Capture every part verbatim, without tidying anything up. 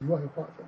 题外话的。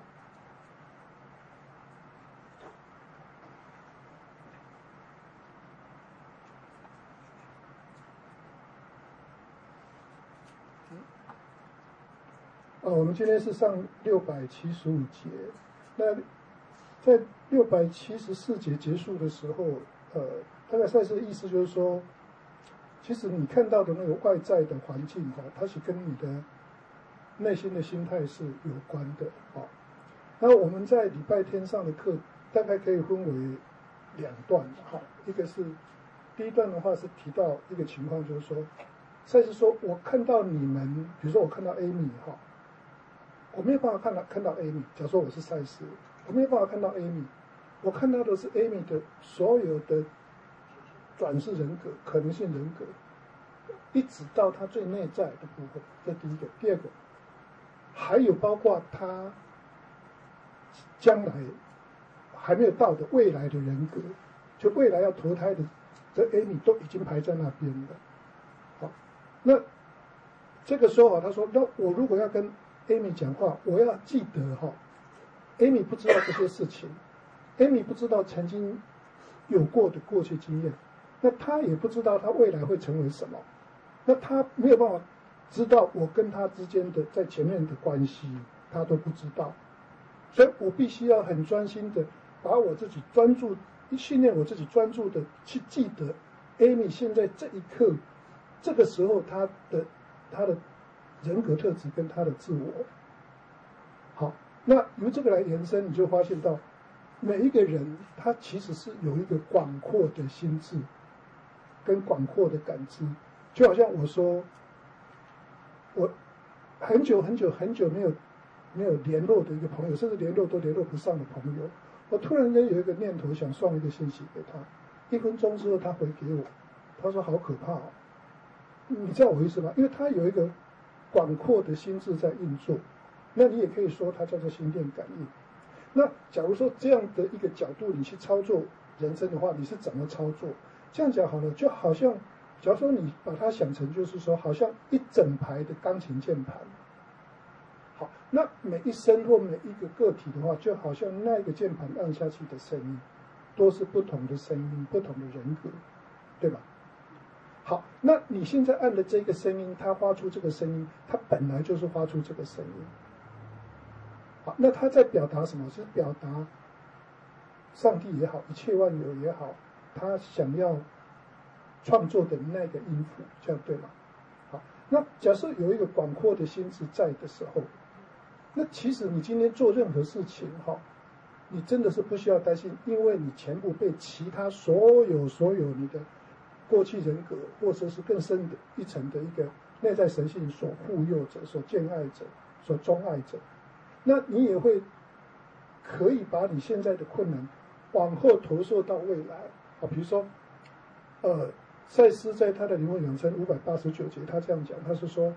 啊，我们今天是上六百七十五节，那在六百七十四节结束的时候，呃，大概赛斯的意思就是说，其实你看到的那个外在的环境哈，它是跟你的内心的心态是有关的啊。那我们在礼拜天上的课大概可以分为两段哈，一个是第一段的话是提到一个情况，就是说，赛斯说我看到你们，比如说我看到 Amy 哈。我没有办法看到看到 Amy， 假如说我是赛斯，我没有办法看到 Amy， 我看到的是 Amy 的所有的转世人格、可能性人格，一直到他最内在的部分。这第一个，第二个，还有包括他将来还没有到的未来的人格，就未来要投胎的这 Amy 都已经排在那边了。好，那这个时候啊，他说，那我如果要跟Amy 讲话，我要记得哈 ，Amy 不知道这些事情 ，Amy 不知道曾经有过的过去经验，那他也不知道他未来会成为什么，那他没有办法知道我跟他之间的在前面的关系，他都不知道，所以我必须要很专心的把我自己专注，训练我自己专注的去记得 Amy 现在这一刻，这个时候他的他的。人格特质跟他的自我，好，那由这个来延伸，你就发现到每一个人他其实是有一个广阔的心智跟广阔的感知，就好像我说，我很久很久很久没有没有联络的一个朋友，甚至联络都联络不上的朋友，我突然间有一个念头想送一个信息给他，一分钟之后他回给我，他说好可怕哦，你知道我意思吗？因为他有一个广阔的心智在运作，那你也可以说它叫做心电感应。那假如说这样的一个角度你去操作人生的话，你是怎么操作？这样讲好了，就好像假如说你把它想成就是说，好像一整排的钢琴键盘。好，那每一声或每一个个体的话，就好像那个键盘按下去的声音，都是不同的声音，不同的人格，对吧？好，那你现在按的这个声音，它发出这个声音，它本来就是发出这个声音。好，那它在表达什么？是表达上帝也好，一切万有也好，他想要创作的那个音符，这样对吗？好，那假设有一个广阔的心智在的时候，那其实你今天做任何事情，哈，你真的是不需要担心，因为你全部被其他所有所有你的过去人格，或者是更深的一层的一个内在神性所护佑者、所眷爱者、所钟爱者，那你也会可以把你现在的困难往后投射到未来啊。比如说，呃，赛斯在他的灵魂养生五百八十九节，他这样讲，他是说，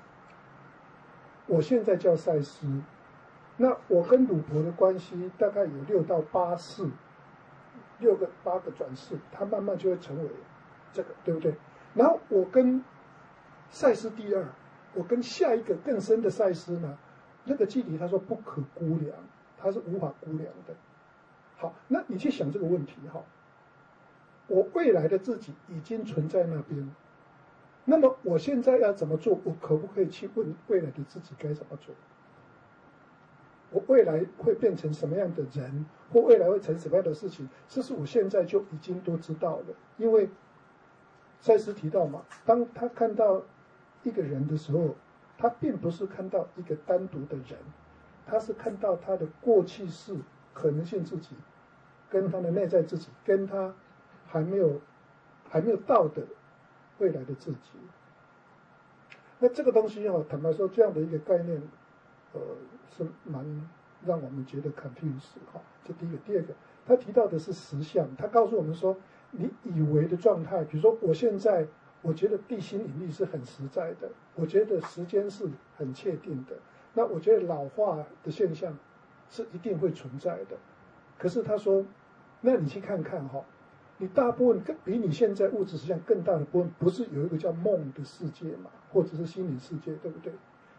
我现在叫赛斯，那我跟鲁伯的关系大概有六到八世，六个八个转世，他慢慢就会成为这个，对不对？然后我跟赛斯第二，我跟下一个更深的赛斯呢，那个距离他说不可估量，他是无法估量的。好，那你去想这个问题哈，我未来的自己已经存在那边，那么我现在要怎么做？我可不可以去问未来的自己该怎么做？我未来会变成什么样的人，或未来会成什么样的事情，这是我现在就已经都知道了。因为赛斯提到嘛，当他看到一个人的时候，他并不是看到一个单独的人，他是看到他的过去式可能性自己，跟他的内在自己，跟他还没有还没有到的未来的自己。那这个东西哦，坦白说，这样的一个概念，呃，是蛮让我们觉得 confused 哈。这第一个，第二个，他提到的是实相，他告诉我们说，你以为的状态，比如说我现在我觉得地心引力是很实在的，我觉得时间是很确定的，那我觉得老化的现象是一定会存在的。可是他说，那你去看看哈，你大部分比你现在物质实相更大的部分，不是有一个叫梦的世界嘛，或者是心灵世界，对不对？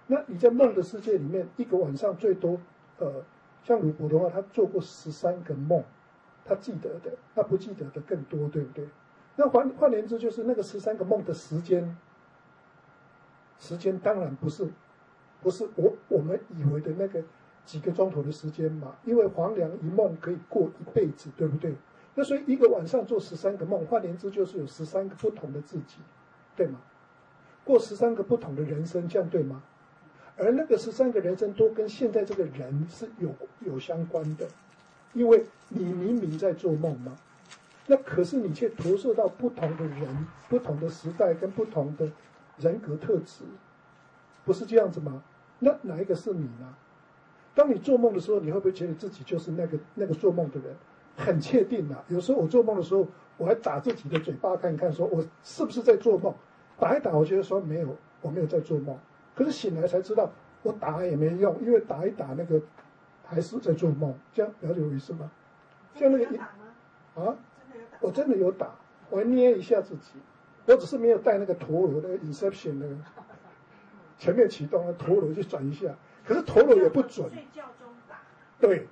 那你在梦的世界里面，一个晚上最多，呃，像鲁伯的话，他做过十三个梦，他记得的，他不记得的更多，对不对？那换换言之，就是那个十三个梦的时间，时间当然不是，不是我我们以为的那个几个钟头的时间嘛，因为黄粱一梦可以过一辈子，对不对？那所以一个晚上做十三个梦，换言之就是有十三个不同的自己，对吗？过十三个不同的人生，这样对吗？而那个十三个人生都跟现在这个人是有有相关的，因为你明明在做梦嘛，那可是你却投射到不同的人、不同的时代跟不同的人格特质，不是这样子吗？那哪一个是你呢？当你做梦的时候，你会不会觉得自己就是那个那个做梦的人？很确定啊！有时候我做梦的时候，我还打自己的嘴巴看看，说我是不是在做梦？打一打，我觉得说没有，我没有在做梦。可是醒来才知道，我打也没用，因为打一打那个还是在做梦。这样了解我意思吗？像那个啊，我真的有打，我还捏一下自己，我只是没有带那个陀螺，那个 Inception 那个全面启动，那陀螺去转一下，可是陀螺也不准。 睡觉中打。 对。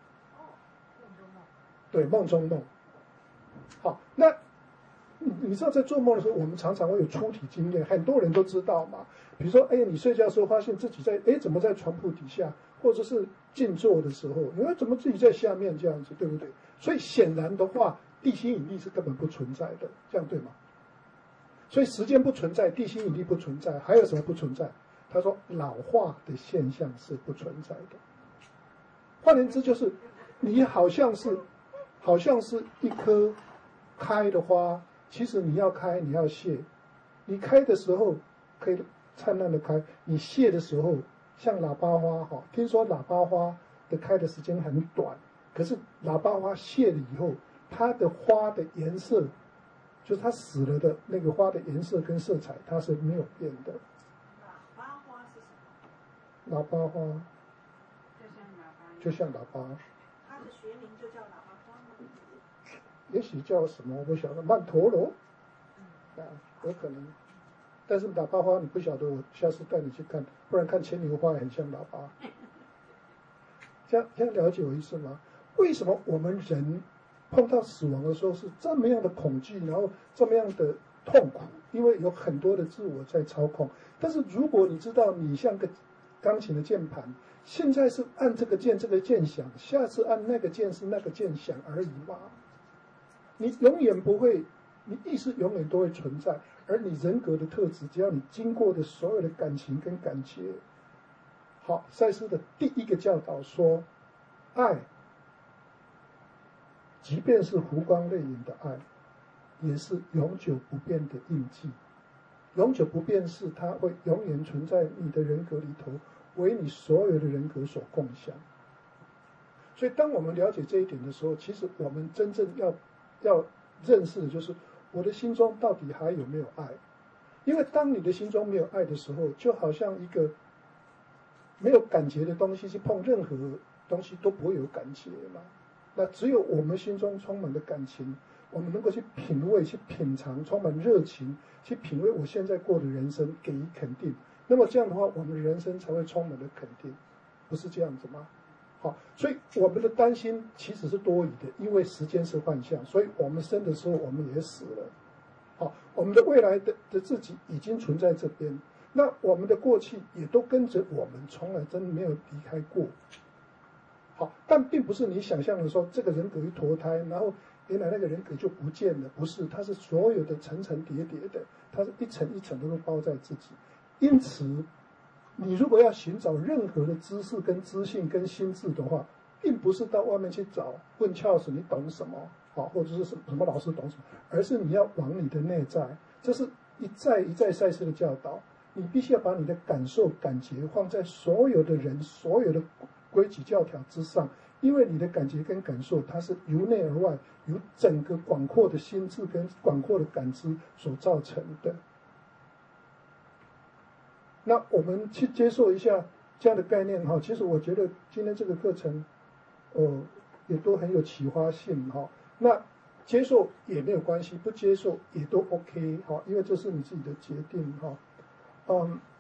对，梦中梦。好，那你知道在做梦的时候，我们常常会有出体经验，很多人都知道嘛。比如说，哎，你睡觉的时候发现自己在，哎，怎么在床铺底下，或者是静坐的时候，你会怎么自己在下面这样子，对不对？所以显然的话，地心引力是根本不存在的，这样对吗？所以时间不存在，地心引力不存在，还有什么不存在？他说老化的现象是不存在的。换言之，就是你好像是。好像是一颗开的花，其实你要开，你要谢。你开的时候可以灿烂的开，你谢的时候像喇叭花哈。听说喇叭花的开的时间很短，可是喇叭花谢了以后，它的花的颜色，就是它死了的那个花的颜色跟色彩，它是没有变的。 喇叭花是什么？ 喇叭花就像喇叭。就像喇叭。 它的学名就叫喇叭花吗？ 也许叫什么我不晓得，曼陀罗，啊，有可能。但是喇叭花你不晓得，我下次带你去看，不然看牵牛花也很像喇叭。这样这样了解我意思吗？为什么我们人碰到死亡的时候是这么样的恐惧，然后这么样的痛苦？因为有很多的自我在操控。但是如果你知道你像个钢琴的键盘，现在是按这个键这个键响，下次按那个键是那个键响而已嘛。你永远不会，你意识永远都会存在，而你人格的特质，只要你经过的所有的感情跟感觉，好，赛斯的第一个教导说，爱，即便是湖光泪影的爱，也是永久不变的印记。永久不变是它会永远存在你的人格里头，为你所有的人格所共享。所以当我们了解这一点的时候，其实我们真正要要认识的就是我的心中到底还有没有爱。因为当你的心中没有爱的时候，就好像一个没有感觉的东西去碰任何东西都不会有感觉嘛。那只有我们心中充满了感情，我们能够去品味去品尝，充满热情去品味我现在过的人生，给予肯定，那么这样的话我们的人生才会充满了肯定，不是这样子吗？好，所以我们的担心其实是多余的，因为时间是幻象，所以我们生的时候我们也死了。好，我们的未来的的自己已经存在这边，那我们的过去也都跟着我们，从来真没有离开过。好，但并不是你想象的说这个人格一脱胎，然后原来那个人格就不见了，不是，它是所有的层层叠叠的，它是一层一层都包在自己。因此你如果要寻找任何的知识跟资讯跟心智的话，并不是到外面去找问Charles你懂什么，好，或者是什么老师懂什么，而是你要往你的内在。这是一再一再赛斯的教导，你必须要把你的感受感觉放在所有的人所有的规矩教条之上，因为你的感觉跟感受它是由内而外，由整个广阔的心智跟广阔的感知所造成的。那我们去接受一下这样的概念哈，其实我觉得今天这个课程，呃，也都很有启发性哈。那接受也没有关系，不接受也都 OK 哈，因为这是你自己的决定哈。嗯，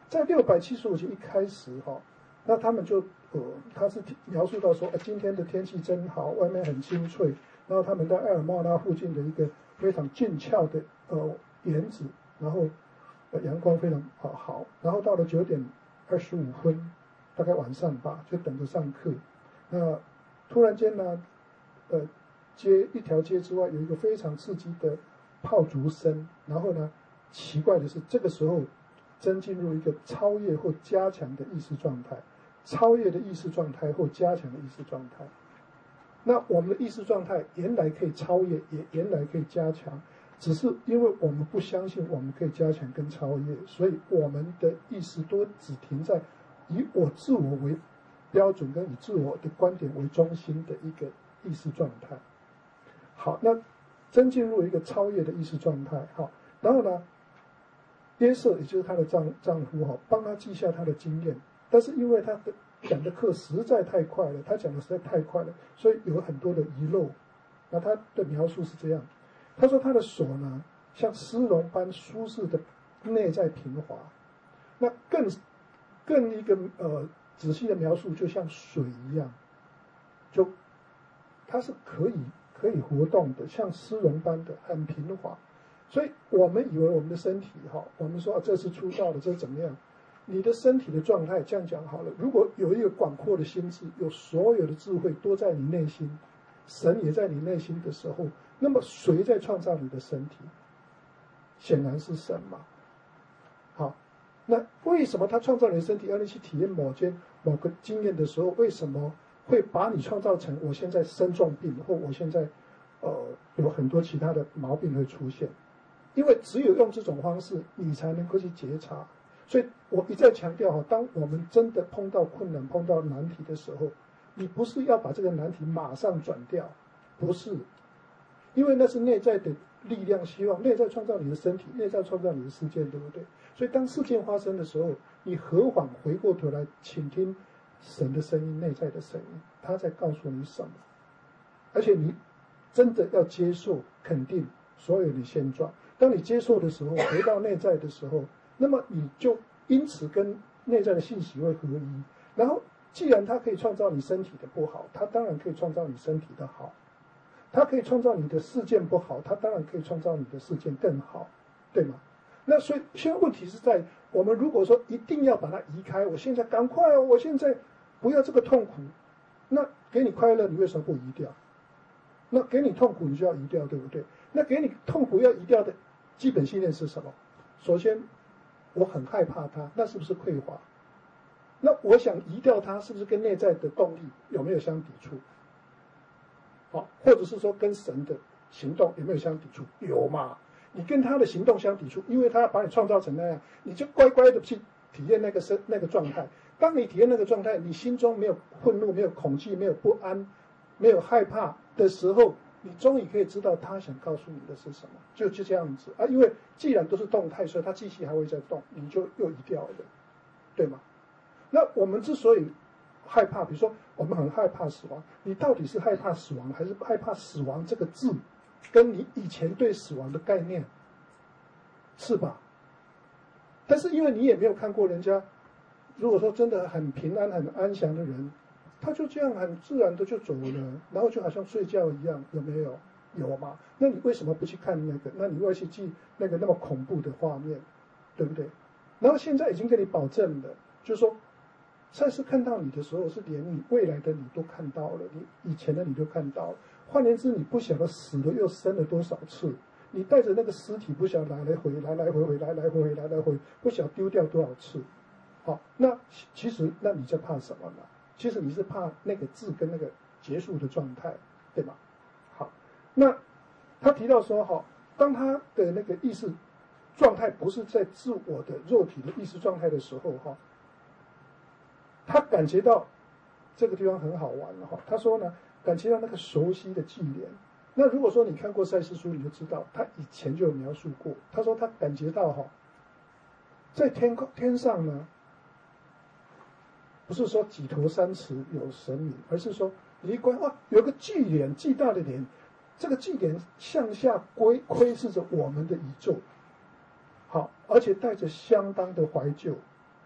在六百七十五节一开始哈、哦，那他们就呃，他是描述到说，呃，今天的天气真好，外面很清脆，然后他们在埃尔茂拉附近的一个非常俊俏的呃园子，然后呃阳光非常好好，然后到了九点二十五分，大概晚上吧，就等着上课，那突然间呢，呃，街一条街之外有一个非常刺激的炮竹声，然后呢，奇怪的是，这个时候真进入一个超越或加强的意识状态，超越的意识状态或加强的意识状态。那我们的意识状态原来可以超越，也原来可以加强，只是因为我们不相信我们可以加强跟超越，所以我们的意识都只停在以我自我为标准跟以自我的观点为中心的一个意识状态。好，那真进入一个超越的意识状态，好，然后呢，约瑟也就是她的丈丈夫哈，帮她记下她的经验，但是因为她的讲的课实在太快了，她讲的实在太快了，所以有很多的遗漏。那她的描述是这样，她说她的手呢，像丝绒般舒适的内在平滑，那更更一个呃仔细的描述，就像水一样，就它是可以可以活动的，像丝绒般的很平滑。所以我们以为我们的身体哈，我们说、啊、这是出道的，这是怎么样？你的身体的状态，这样讲好了。如果有一个广阔的心智，有所有的智慧都在你内心，神也在你内心的时候，那么谁在创造你的身体？显然是神嘛。好，那为什么他创造你的身体，让你去体验某件某个经验的时候，为什么会把你创造成我现在生重病，或我现在呃有很多其他的毛病会出现？因为只有用这种方式，你才能够去觉察。所以我一再强调哈，当我们真的碰到困难、碰到难题的时候，你不是要把这个难题马上转掉，不是，因为那是内在的力量，希望内在创造你的身体，内在创造你的事件，对不对？所以当事件发生的时候，你何妨回过头来倾听神的声音，内在的声音，他在告诉你什么，而且你真的要接受、肯定所有的现状。当你接受的时候，回到内在的时候，那么你就因此跟内在的信息会合一。然后，既然它可以创造你身体的不好，它当然可以创造你身体的好；它可以创造你的事件不好，它当然可以创造你的事件更好，对吗？那所以现在问题是在我们如果说一定要把它移开，我现在赶快哦，我现在不要这个痛苦，那给你快乐，你为什么不移掉？那给你痛苦，你就要移掉，对不对？那给你痛苦要移掉的基本信念是什么？首先，我很害怕它，那是不是匮乏？那我想移掉它，是不是跟内在的动力有没有相抵触？好，或者是说跟神的行动有没有相抵触？有嘛？你跟他的行动相抵触，因为他要把你创造成那样，你就乖乖的去体验那个生那个状态。当你体验那个状态，你心中没有愤怒、没有恐惧、没有不安、没有害怕的时候，你终于可以知道他想告诉你的是什么，就就这样子啊。因为既然都是动态，所以他继续还会在动，你就又移掉了，对吗？那我们之所以害怕，比如说我们很害怕死亡，你到底是害怕死亡，还是害怕死亡这个字跟你以前对死亡的概念，是吧？但是因为你也没有看过人家，如果说真的很平安、很安详的人，他就这样很自然的就走了，然后就好像睡觉一样，有没有？有嘛？那你为什么不去看那个？那你为什么去记那个那么恐怖的画面，对不对？然后现在已经跟你保证了，就是说，赛斯看到你的时候，是连你未来的你都看到了，你以前的你都看到了。换言之，你不晓得死了又生了多少次，你带着那个尸体不晓得来来回来来回回来来回回来来回，不晓得丢掉多少次。好，那其实那你在怕什么呢？其实你是怕那个字跟那个结束的状态，对吗？好，那他提到说，哈，当他的那个意识状态不是在自我的肉体的意识状态的时候，哈，他感觉到这个地方很好玩了，哈。他说呢，感觉到那个熟悉的纪念。那如果说你看过赛斯书，你就知道他以前就有描述过。他说他感觉到哈，在天空天上呢，不是说几头三尺有神明，而是说你一观啊，有个巨脸，巨大的脸，这个巨脸向下窥窥视着我们的宇宙，好，而且带着相当的怀旧，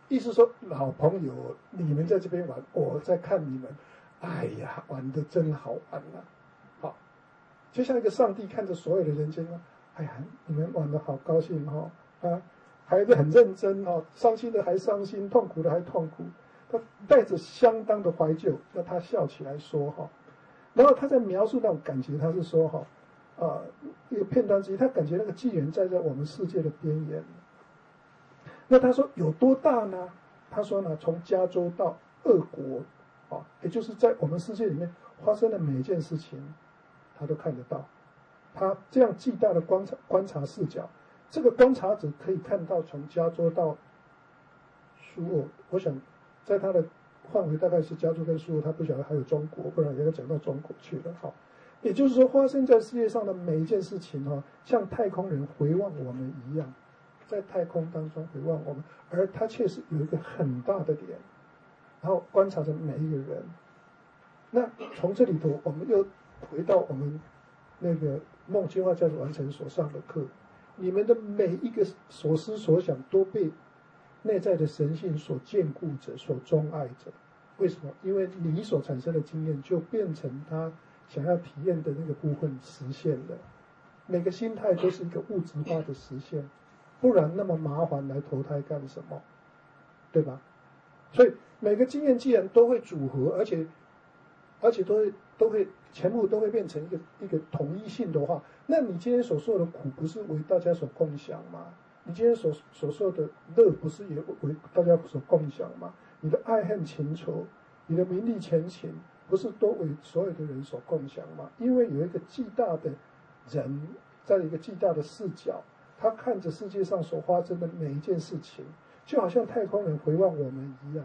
意思说老朋友，你们在这边玩，我在看你们，哎呀，玩的真好玩啊！好，就像一个上帝看着所有的人间啊，哎呀，你们玩的好高兴哈、哦、啊，还是很认真哦，伤心的还伤心，痛苦的还痛苦，他带着相当的怀旧，那他笑起来说哈、哦，然后他在描述那种感觉，他是说哈、哦，啊，一个片段之一，他感觉那个纪元站在我们世界的边缘。那他说有多大呢？他说呢，从加州到俄国，啊，也就是在我们世界里面发生的每一件事情，他都看得到。他这样巨大的观察观察视角，这个观察者可以看到从加州到苏俄。我想，在他的范围大概是加州跟苏俄，他不晓得还有中国，不然也要讲到中国去了。哈，也就是说，发生在世界上的每一件事情，哈，像太空人回望我们一样。在太空当中回望我们，而他确实有一个很大的脸，然后观察着每一个人。那从这里头，我们又回到我们那个梦计划教育完成所上的课，你们的每一个所思所想都被内在的神性所眷顾着、所钟爱着。为什么？因为你所产生的经验就变成他想要体验的那个部分实现了。每个心态都是一个物质化的实现。不然那么麻烦来投胎干什么，对吧？所以每个经验既然都会组合，而且而且都会都会全部都会变成一个一个统一性的话，那你今天所受的苦不是为大家所共享吗？你今天所所受的乐不是也为大家所共享吗？你的爱恨情仇，你的名利前情，不是都为所有的人所共享吗？因为有一个巨大的人，在一个巨大的视角。他看着世界上所发生的每一件事情，就好像太空人回望我们一样，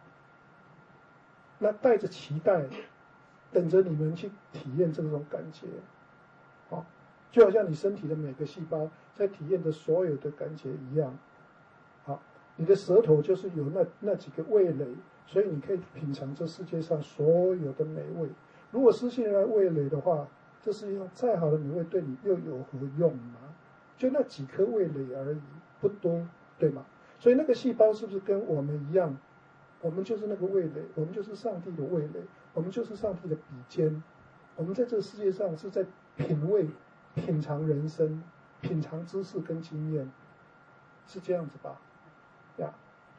那带着期待，等着你们去体验这种感觉，好，就好像你身体的每个细胞在体验的所有的感觉一样，好，你的舌头就是有那那几个味蕾，所以你可以品尝这世界上所有的美味。如果失去了味蕾的话，这世界上再好的美味对你又有何用呢？就那几颗味蕾而已，不多，对吗？所以那个细胞是不是跟我们一样？我们就是那个味蕾，我们就是上帝的味蕾，我们就是上帝的笔尖。我们在这个世界上是在品味、品尝人生、品尝知识跟经验，是这样子吧？呀，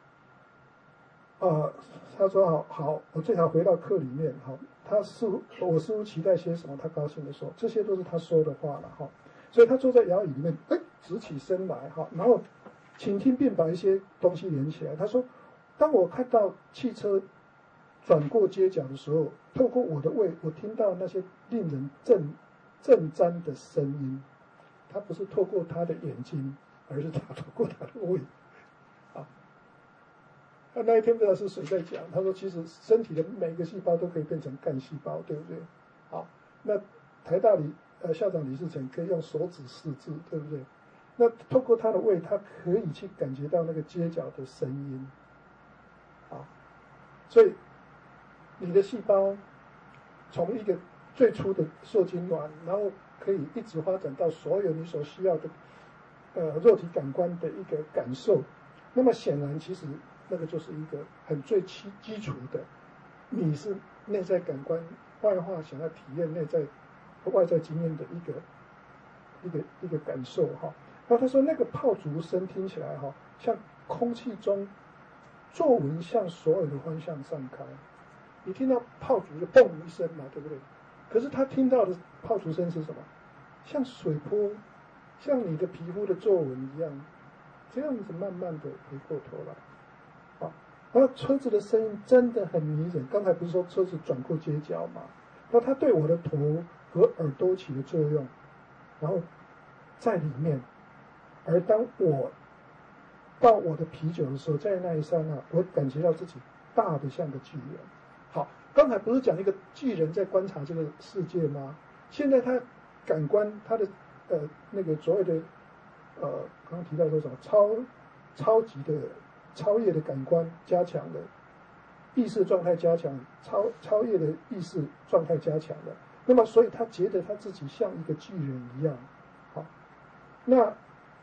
呃，他说好好，我最好回到课里面哈。他似乎我似乎期待些什么，他高兴的说，这些都是他说的话了哈。所以他坐在摇椅里面，哎，直起身来哈，然后倾听并把一些东西连起来。他说，当我看到汽车转过街角的时候，透过我的胃，我听到那些令人震震颤的声音。他不是透过他的眼睛，而是他透过他的胃。啊，那那一天不知道是谁在讲，他说其实身体的每个细胞都可以变成干细胞，对不对？好，那台大里。呃，校长李世成可以用手指识字，对不对？那透过他的胃，他可以去感觉到那个街角的声音，啊，所以你的细胞从一个最初的受精卵，然后可以一直发展到所有你所需要的呃肉体感官的一个感受。那么显然，其实那个就是一个很最基基础的，你是内在感官外化想要体验内在。外在经验的一个一个一个感受哈，然后他说那个炮竹声听起来哈，像空气中皱纹向所有的方向散开，你听到炮竹就嘣一声嘛，对不对？可是他听到的炮竹声是什么？像水波，像你的皮肤的皱纹一样，这样子慢慢的回过头来，啊，然后车子的声音真的很迷人。刚才不是说车子转过街角嘛？那它对我的头和耳朵起的作用，然后在里面，而当我到我的啤酒的时候，在那一刹那，我感觉到自己大的像个巨人。好，刚才不是讲一个巨人在观察这个世界吗？现在他感官他的呃那个所谓的呃刚刚提到说什么超超级的超越的感官加强了，意识状态加强，超超越的意识状态加强了。那么，所以他觉得他自己像一个巨人一样。好，那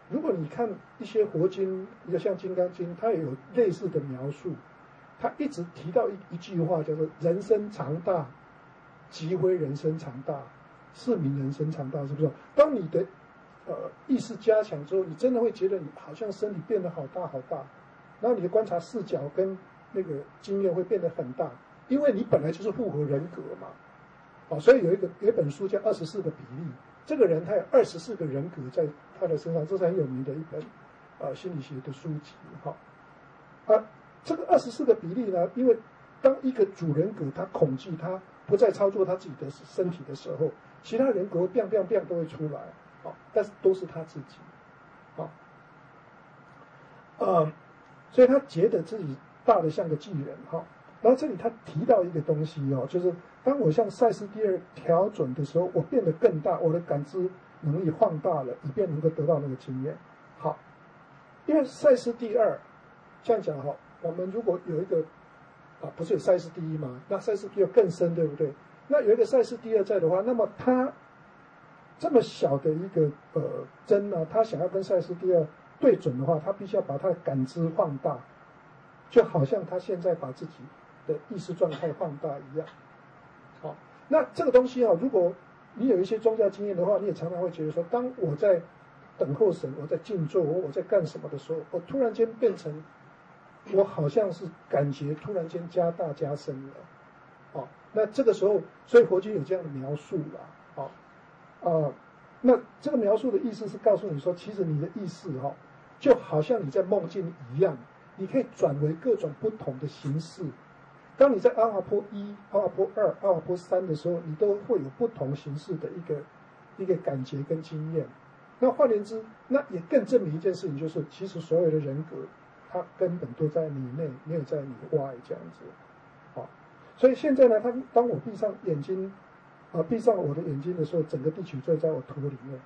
如果你看一些佛经，一个像《金刚经》，它也有类似的描述，它一直提到一一句话，叫做“人生长大，即非人生长大，是名人生长大”，是不是？当你的呃意识加强之后，你真的会觉得你好像身体变得好大好大，然后你的观察视角跟那个经验会变得很大，因为你本来就是复合人格嘛。哦，所以有一个有一本书叫《二十四个比例》，这个人他有二十四个人格在他的身上，这是很有名的一本呃心理学的书籍。哈、哦，啊，这个二十四个比例呢，因为当一个主人格他恐惧，他不再操作他自己的身体的时候，其他人格 biang biang biang 都会出来，啊、哦，但是都是他自己，啊、哦，呃，所以他觉得自己大的像个巨人，哈、哦。然后这里他提到一个东西哦，就是当我向赛斯第二调准的时候，我变得更大，我的感知能力放大了，以便能够得到那个经验。好，因为赛斯第二这样讲哈，我们如果有一个啊，不是有赛斯第一吗？那赛斯第二更深，对不对？那有一个赛斯第二在的话，那么他这么小的一个呃针呢，他想要跟赛斯第二对准的话，他必须要把他的感知放大，就好像他现在把自己的意识状态放大一样。好，那这个东西啊，如果你有一些宗教经验的话，你也常常会觉得说，当我在等候神，我在静坐，我我在干什么的时候，我突然间变成，我好像是感觉突然间加大加深了。好，那这个时候，所以佛经有这样的描述啦。好，啊、呃，那这个描述的意思是告诉你说，其实你的意识哈、哦，就好像你在梦境一样，你可以转为各种不同的形式。当你在阿华波一、阿华波二、阿华波三的时候，你都会有不同形式的一个一个感觉跟经验。那换言之，那也更证明一件事情，就是其实所有的人格，它根本都在你内，没有在你外这样子。好，所以现在呢，当当我闭上眼睛，啊、呃，闭上我的眼睛的时候，整个地球就在我头里面。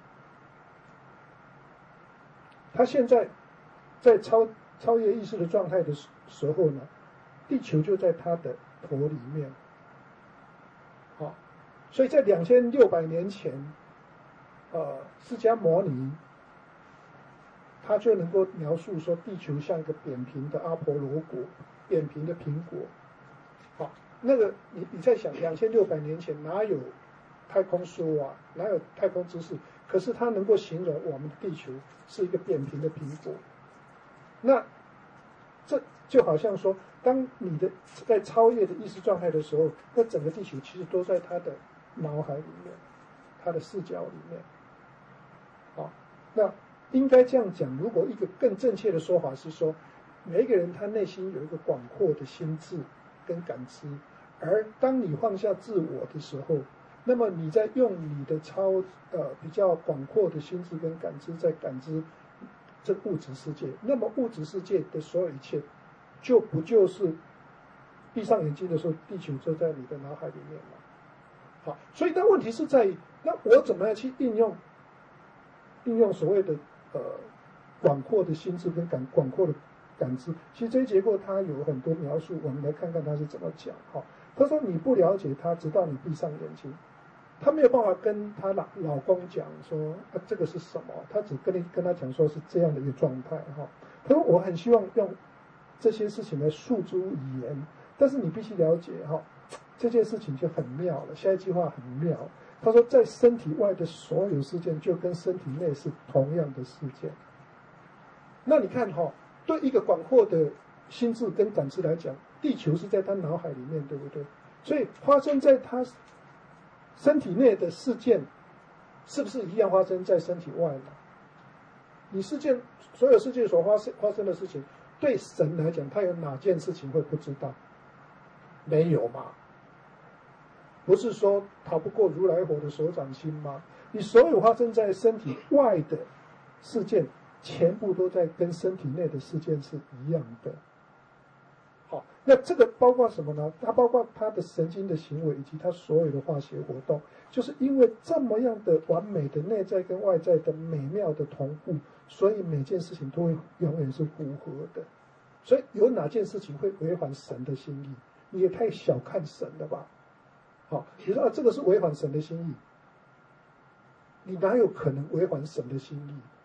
他现在在超超越意识的状态的时候呢，地球就在他的头里面。好，所以在两千六百年前，呃，释迦牟尼他就能够描述说，地球像一个扁平的阿婆罗果，扁平的苹果。好，那个你你在想，两千六百年前哪有太空梭啊，哪有太空知识？可是它能够形容我们的地球是一个扁平的苹果。那这就好像说，当你的在超越的意识状态的时候，那整个地球其实都在他的脑海里面，他的视角里面。好，那应该这样讲，如果一个更正确的说法是说，每一个人他内心有一个广阔的心智跟感知，而当你放下自我的时候，那么你在用你的超呃比较广阔的心智跟感知在感知这物质世界，那么物质世界的所有一切，就不就是闭上眼睛的时候，地球就在你的脑海里面了。好，所以但问题是在于，那我怎么样去应用应用所谓的呃广阔的心智跟感广阔的感知？其实这一结构它有很多描述，我们来看看它是怎么讲。哈、哦，他说你不了解它，直到你闭上眼睛。她没有办法跟她老老公讲说啊这个是什么，她只跟你跟他讲说是这样的一个状态哈。她说我很希望用这些事情来诉诸语言，但是你必须了解哈，这件事情就很妙了。下一句话很妙，她说在身体外的所有事件就跟身体内是同样的事件。那你看哈，对一个广阔的心智跟感知来讲，地球是在他脑海里面，对不对？所以发生在他身体内的事件，是不是一样发生在身体外呢？你事件所有事件所发生发生的事情，对神来讲，他有哪件事情会不知道？没有嘛？不是说逃不过如来佛的手掌心吗？你所有发生在身体外的事件，全部都在跟身体内的事件是一样的。好，那这个包括什么呢？它包括他的神经的行为以及他所有的化学活动，就是因为这么样的完美的内在跟外在的美妙的同步，所以每件事情都会永远是符合的。所以有哪件事情会违反神的心意？你也太小看神了吧？好，你说啊，这个是违反神的心意，你哪有可能违反神的心意？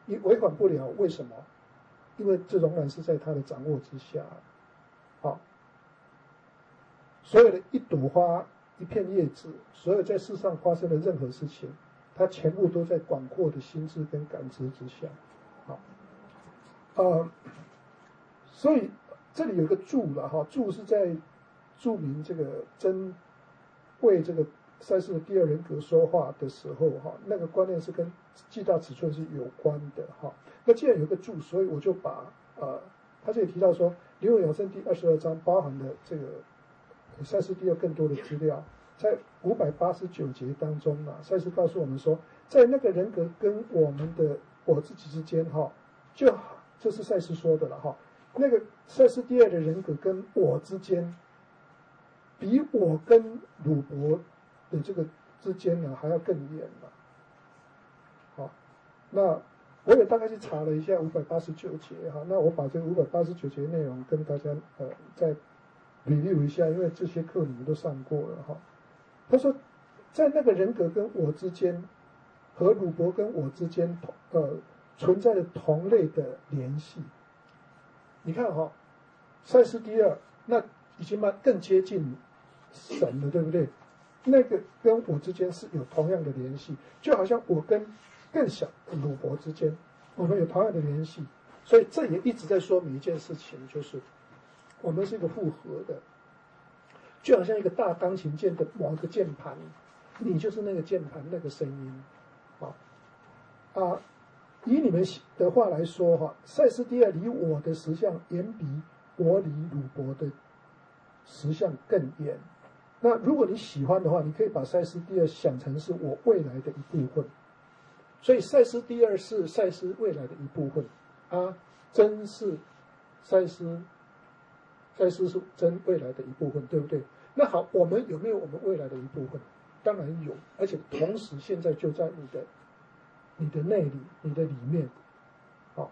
你违反不了，为什么？因为这仍然是在他的掌握之下。好，所有的一朵花、一片叶子，所有在世上发生的任何事情，它全部都在广阔的心智跟感知之下。好，呃，所以这里有个注了哈，注是在注明这个真为这个赛斯的第二人格说话的时候哈，那个观念是跟巨大尺寸是有关的哈。那既然有个注，所以我就把呃，他这里提到说，灵魂养生第二十二章包含了这个赛斯第二更多的资料，在五百八十九节当中啊，赛斯告诉我们说，在那个人格跟我们的我自己之间哈，就这是赛斯说的了哈，那个赛斯第二的人格跟我之间，比我跟鲁伯的这个之间呢还要更远了。好，那我也大概去查了一下五百八十九节哈，那我把这五百八十九节内容跟大家呃再 review 一下，因为这些课你们都上过了哈。他说，在那个人格跟我之间，和鲁伯跟我之间呃存在着同类的联系。你看哈，赛斯第二那已经蛮更接近神了，对不对？那个跟我之间是有同样的联系，就好像我跟更小的鲁伯之间，我们有同样的联系，所以这也一直在说明一件事情，就是我们是一个复合的，就好像一个大钢琴键的某个键盘，你就是那个键盘那个声音，啊啊，以你们的话来说哈，赛斯第二离我的实相远比我离鲁伯的实相更远。那如果你喜欢的话，你可以把赛斯第二想成是我未来的一部分。所以赛斯第二是赛斯未来的一部分，啊，真是赛斯，赛斯是真未来的一部分，对不对？那好，我们有没有我们未来的一部分？当然有，而且同时现在就在你的、你的内里、你的里面，好。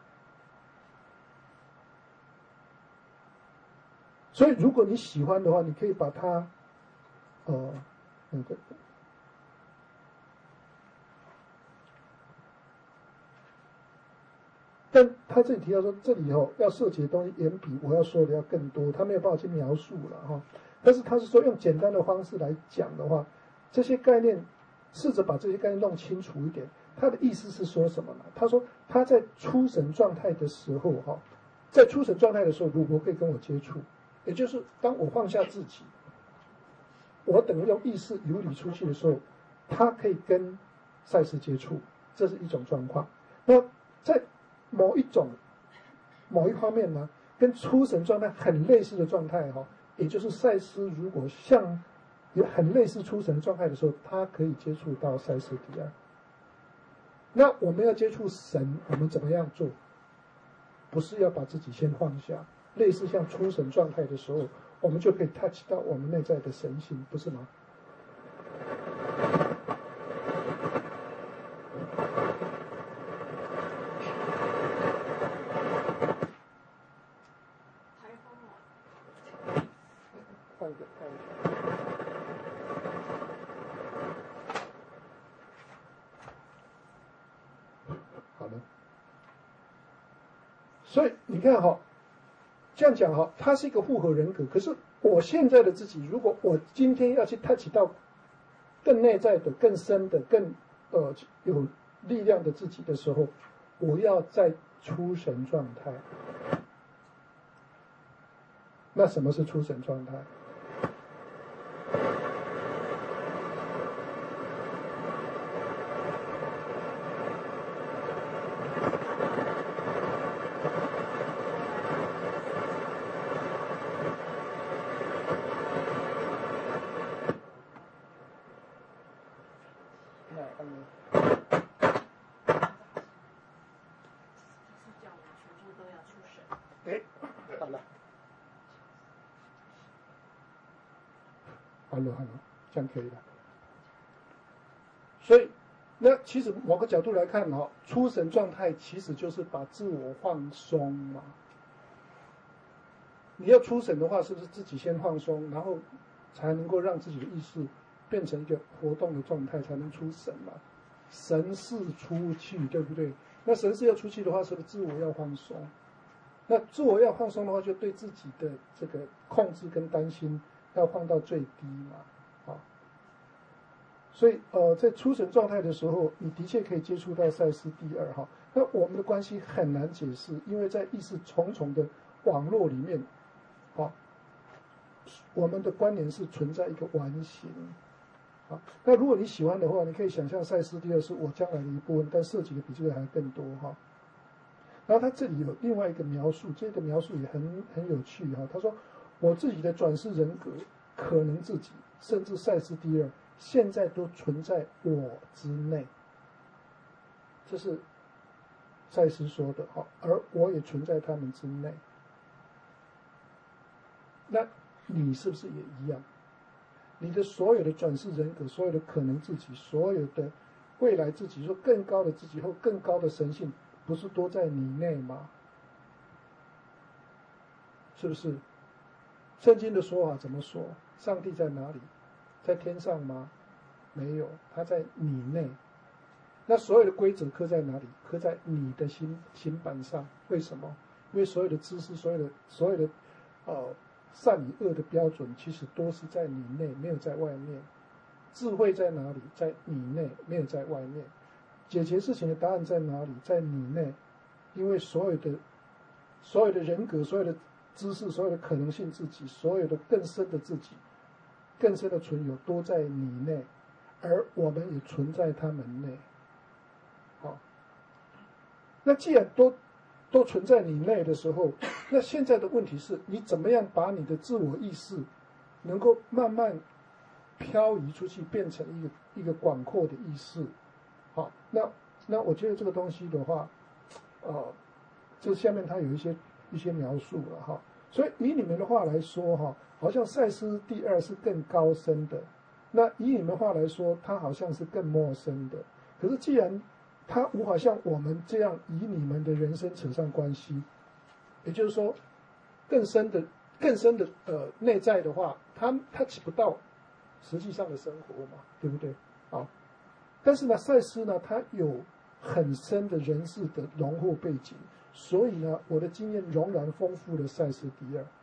所以如果你喜欢的话，你可以把它，呃，那个。但他这里提到说，这里哦要涉及的东西远比我要说的要更多，他没有办法去描述了哈。但是他是说用简单的方式来讲的话，这些概念试着把这些概念弄清楚一点。他的意思是说什么呢？他说他在出神状态的时候哈，在出神状态的时候，鲁伯可以跟我接触，也就是当我放下自己，我等于用意识游离出去的时候，他可以跟赛斯接触，这是一种状况。那在某一种、某一方面呢，跟出神状态很类似的状态哈，也就是赛斯如果像有很类似出神状态的时候，他可以接触到赛斯第二。那我们要接触神，我们怎么样做？不是要把自己先放下，类似像出神状态的时候，我们就可以 touch 到我们内在的神性，不是吗？换一个，换一个。好了，所以你看哈，这样讲哈，它是一个复合人格。可是我现在的自己，如果我今天要去 touch 到更内在的、更深的、更呃有力量的自己的时候，我要在出神状态。那什么是出神状态？好了好了，这样可以了。所以，那其实某个角度来看哈，出神状态其实就是把自我放松嘛。你要出神的话，是不是自己先放松，然后才能够让自己的意识变成一个活动的状态，才能出神嘛？神是出去，对不对？ 那神是要出去的话，是不是自我要放松？那自我要放松的话，就对自己的这个控制跟担心要放到最低嘛，啊。所以呃，在出神状态的时候，你的确可以接触到赛斯第二哈。那我们的关系很难解释，因为在意识重重的网络里面，啊，我们的关联是存在一个完形。啊，那如果你喜欢的话，你可以想象赛斯第二是我将来的一部分，但涉及的比这个还更多哈。然后他这里有另外一个描述，这个描述也很很有趣哈。他说，我自己的转世人格，可能自己，甚至赛斯第二，现在都存在我之内。这是赛斯说的哈，而我也存在他们之内。那你是不是也一样？你的所有的转世人格，所有的可能自己，所有的未来自己，说更高的自己或更高的神性，不是都在你内吗？是不是？圣经的说法怎么说？上帝在哪里？在天上吗？没有，他在你内。那所有的规则刻在哪里？刻在你的心心板上。为什么？因为所有的知识，所有的所有的呃善与恶的标准，其实都是在你内，没有在外面。智慧在哪里？在你内，没有在外面。解决事情的答案在哪里？在你内。因为所有的所有的人格，所有的知识，所有的可能性自己，所有的更深的自己，更深的存有都在你内，而我们也存在他们内。好，那既然都都存在你内的时候，那现在的问题是你怎么样把你的自我意识能够慢慢漂移出去，变成一个一个广阔的意识。好，那那我觉得这个东西的话，呃，这下面它有一些一些描述了哈。所以以你们的话来说哈，好像赛斯第二是更高深的，那以你们的话来说，它好像是更陌生的。可是既然它无法像我们这样以你们的人生扯上关系，也就是说，更深的、更深的呃内在的话，它它起不到实际上的生活嘛，对不对？啊，但是呢，赛斯呢，他有很深的人事的浓厚背景，所以呢，我的经验仍然丰富了赛斯第二。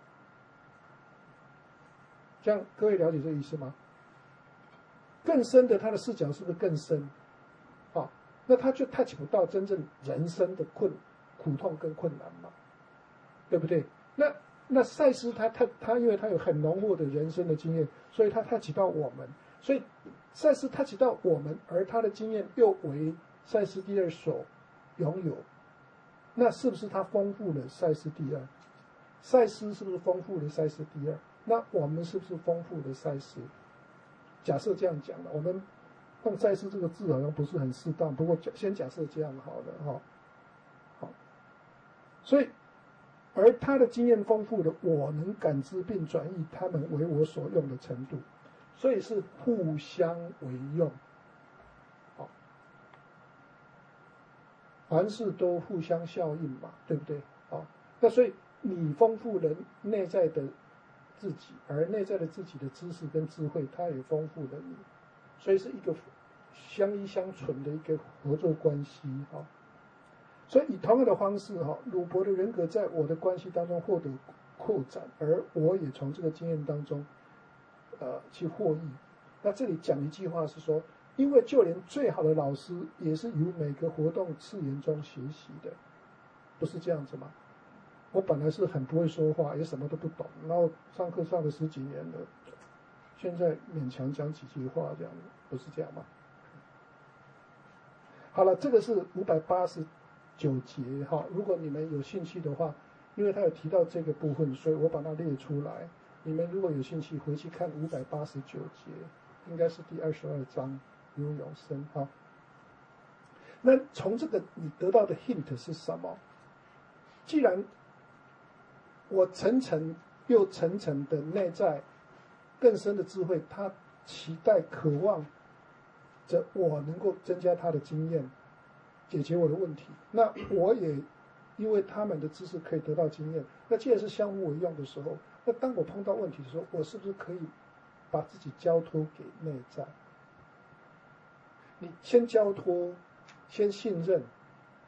这样各位了解这个意思吗？更深的他的视角是不是更深？啊，那他就 touch 不到真正人生的困苦痛跟困难嘛，对不对？那那赛斯他他他，因为他有很浓厚的人生的经验，所以他 touch 到我们，所以赛斯 touch 到我们，而他的经验又为赛斯第二所拥有，那是不是他丰富了赛斯第二？赛斯是不是丰富了赛斯第二？那我们是不是丰富了赛斯？假设这样讲了，我们用赛斯这个字好像不是很适当，不过先假设这样好了哈。好，所以而他的经验丰富的，我能感知并转译他们为我所用的程度，所以是互相为用。好，凡事都互相效应嘛，对不对？好，那所以你丰富了内在的自己，而内在的自己的知识跟智慧，它也丰富了你，所以是一个相依相存的一个合作关系哈。所以以同样的方式哈，鲁伯的人格在我的关系当中获得扩展，而我也从这个经验当中，呃，去获益。那这里讲一句话是说，因为就连最好的老师也是由每个活动次元中学习的，不是这样子吗？我本来是很不会说话，也什么都不懂，然后上课上了十几年了，现在勉强讲几句话这样，不是这样吗？好了，这个是五百八十九节哈，如果你们有兴趣的话，因为他有提到这个部分，所以我把它列出来。你们如果有兴趣，回去看五百八十九节，应该是第二十二章有永生哈。那从这个你得到的 hint 是什么？既然我层层又层层的内在更深的智慧，他期待渴望着我能够增加他的经验，解决我的问题。那我也因为他们的知识可以得到经验。那既然是相互为用的时候，那当我碰到问题的时候，我是不是可以把自己交托给内在？你先交托，先信任，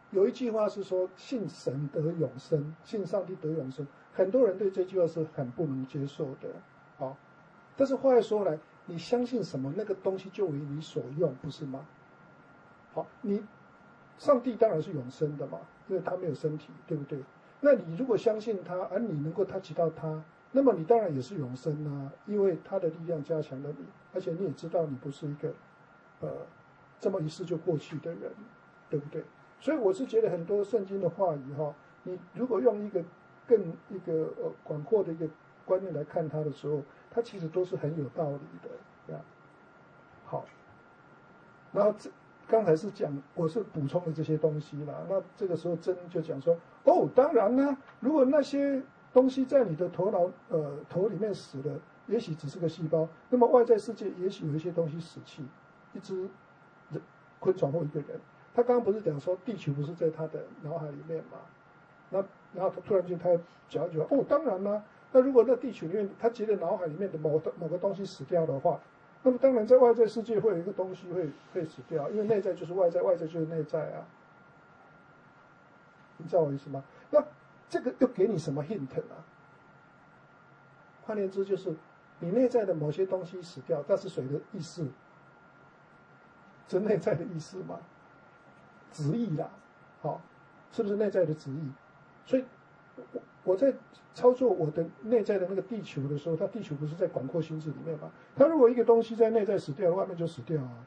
有一句话是说信神得永生，信上帝得永生，很多人对这句话是很不能接受的，好，但是话又说来，你相信什么，那个东西就为你所用，不是吗？好，你上帝当然是永生的嘛，因为他没有身体，对不对？那你如果相信他，而你能够 touch 到他，那么你当然也是永生啊，因为他的力量加强了你，而且你也知道你不是一个呃这么一世就过去的人，对不对？所以我是觉得很多圣经的话语哈，你如果用一个更一个呃广阔的一个观念来看它的时候，它其实都是很有道理的，这样。好，然后这刚才是讲我是补充了这些东西啦，那这个时候真就讲说，哦，当然啦，如果那些东西在你的头脑呃头里面死了，也许只是个细胞，那么外在世界也许有一些东西死去，一只人昆虫或一个人。他刚刚不是讲说地球不是在他的脑海里面嘛？那然后他突然间他讲一句话，哦，当然啦，那如果那地球里面他觉得脑海里面的某某个东西死掉的话，那么当然在外在世界会有一个东西会会死掉，因为内在就是外在，外在就是内在啊。你知道我意思吗？那这个又给你什么 hint 啊？换言之，就是你内在的某些东西死掉，那是谁的意思？是内在的意思吗？旨意啦，好，是不是内在的旨意？所以我我在操作我的内在的那个地球的时候，它地球不是在广阔心智里面吗？它如果一个东西在内在死掉，外面就死掉啊。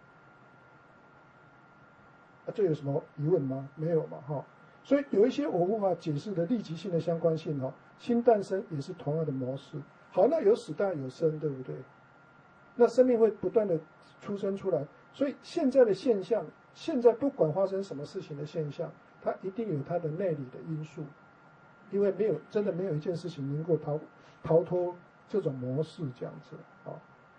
啊，这有什么疑问吗？没有嘛，哈。所以有一些我无法解释的立即性的相关性，哈，新诞生也是同样的模式。好，那有死当然有生，对不对？那生命会不断的出生出来，所以现在的现象，现在不管发生什么事情的现象，它一定有它的内里的因素，因为没有真的没有一件事情能够逃逃脱这种模式这样子啊。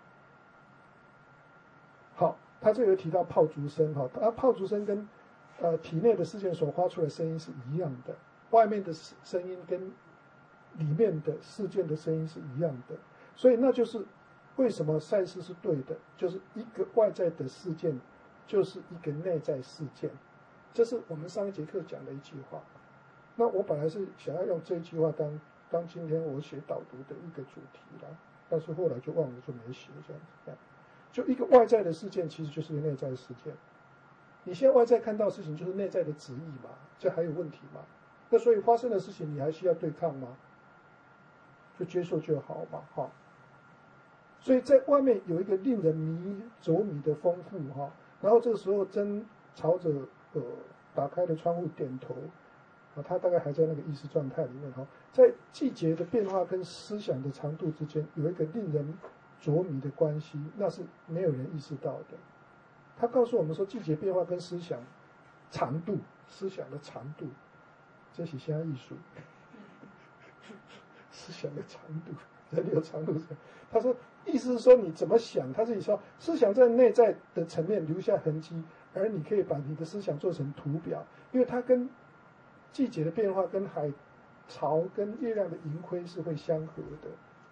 好，他这有提到炮竹声哈，啊，炮竹声跟呃体内的事件所发出的声音是一样的，外面的声音跟里面的事件的声音是一样的，所以那就是为什么赛斯是对的，就是一个外在的事件就是一个内在事件，这是我们上一节课讲的一句话。那我本来是想要用这一句话当当今天我写导读的一个主题啦，但是后来就忘了就没写这样子这样。就一个外在的事件其实就是一个内在的事件，你现在外在看到的事情就是内在的旨意嘛，这还有问题吗？那所以发生的事情你还需要对抗吗？就接受就好嘛，哈。所以在外面有一个令人迷着迷的丰富哈，然后这个时候真朝着呃打开的窗户点头啊，他大概还在那个意识状态里面哈，在季节的变化跟思想的长度之间有一个令人着迷的关系，那是没有人意识到的。他告诉我们说，季节变化跟思想长度，思想的长度，这是现在艺术，思想的长度。人有长度，他说意思是说你怎么想，他自己说思想在内在的层面留下痕迹，而你可以把你的思想做成图表，因为它跟季节的变化、跟海潮、跟月亮的盈亏是会相合的。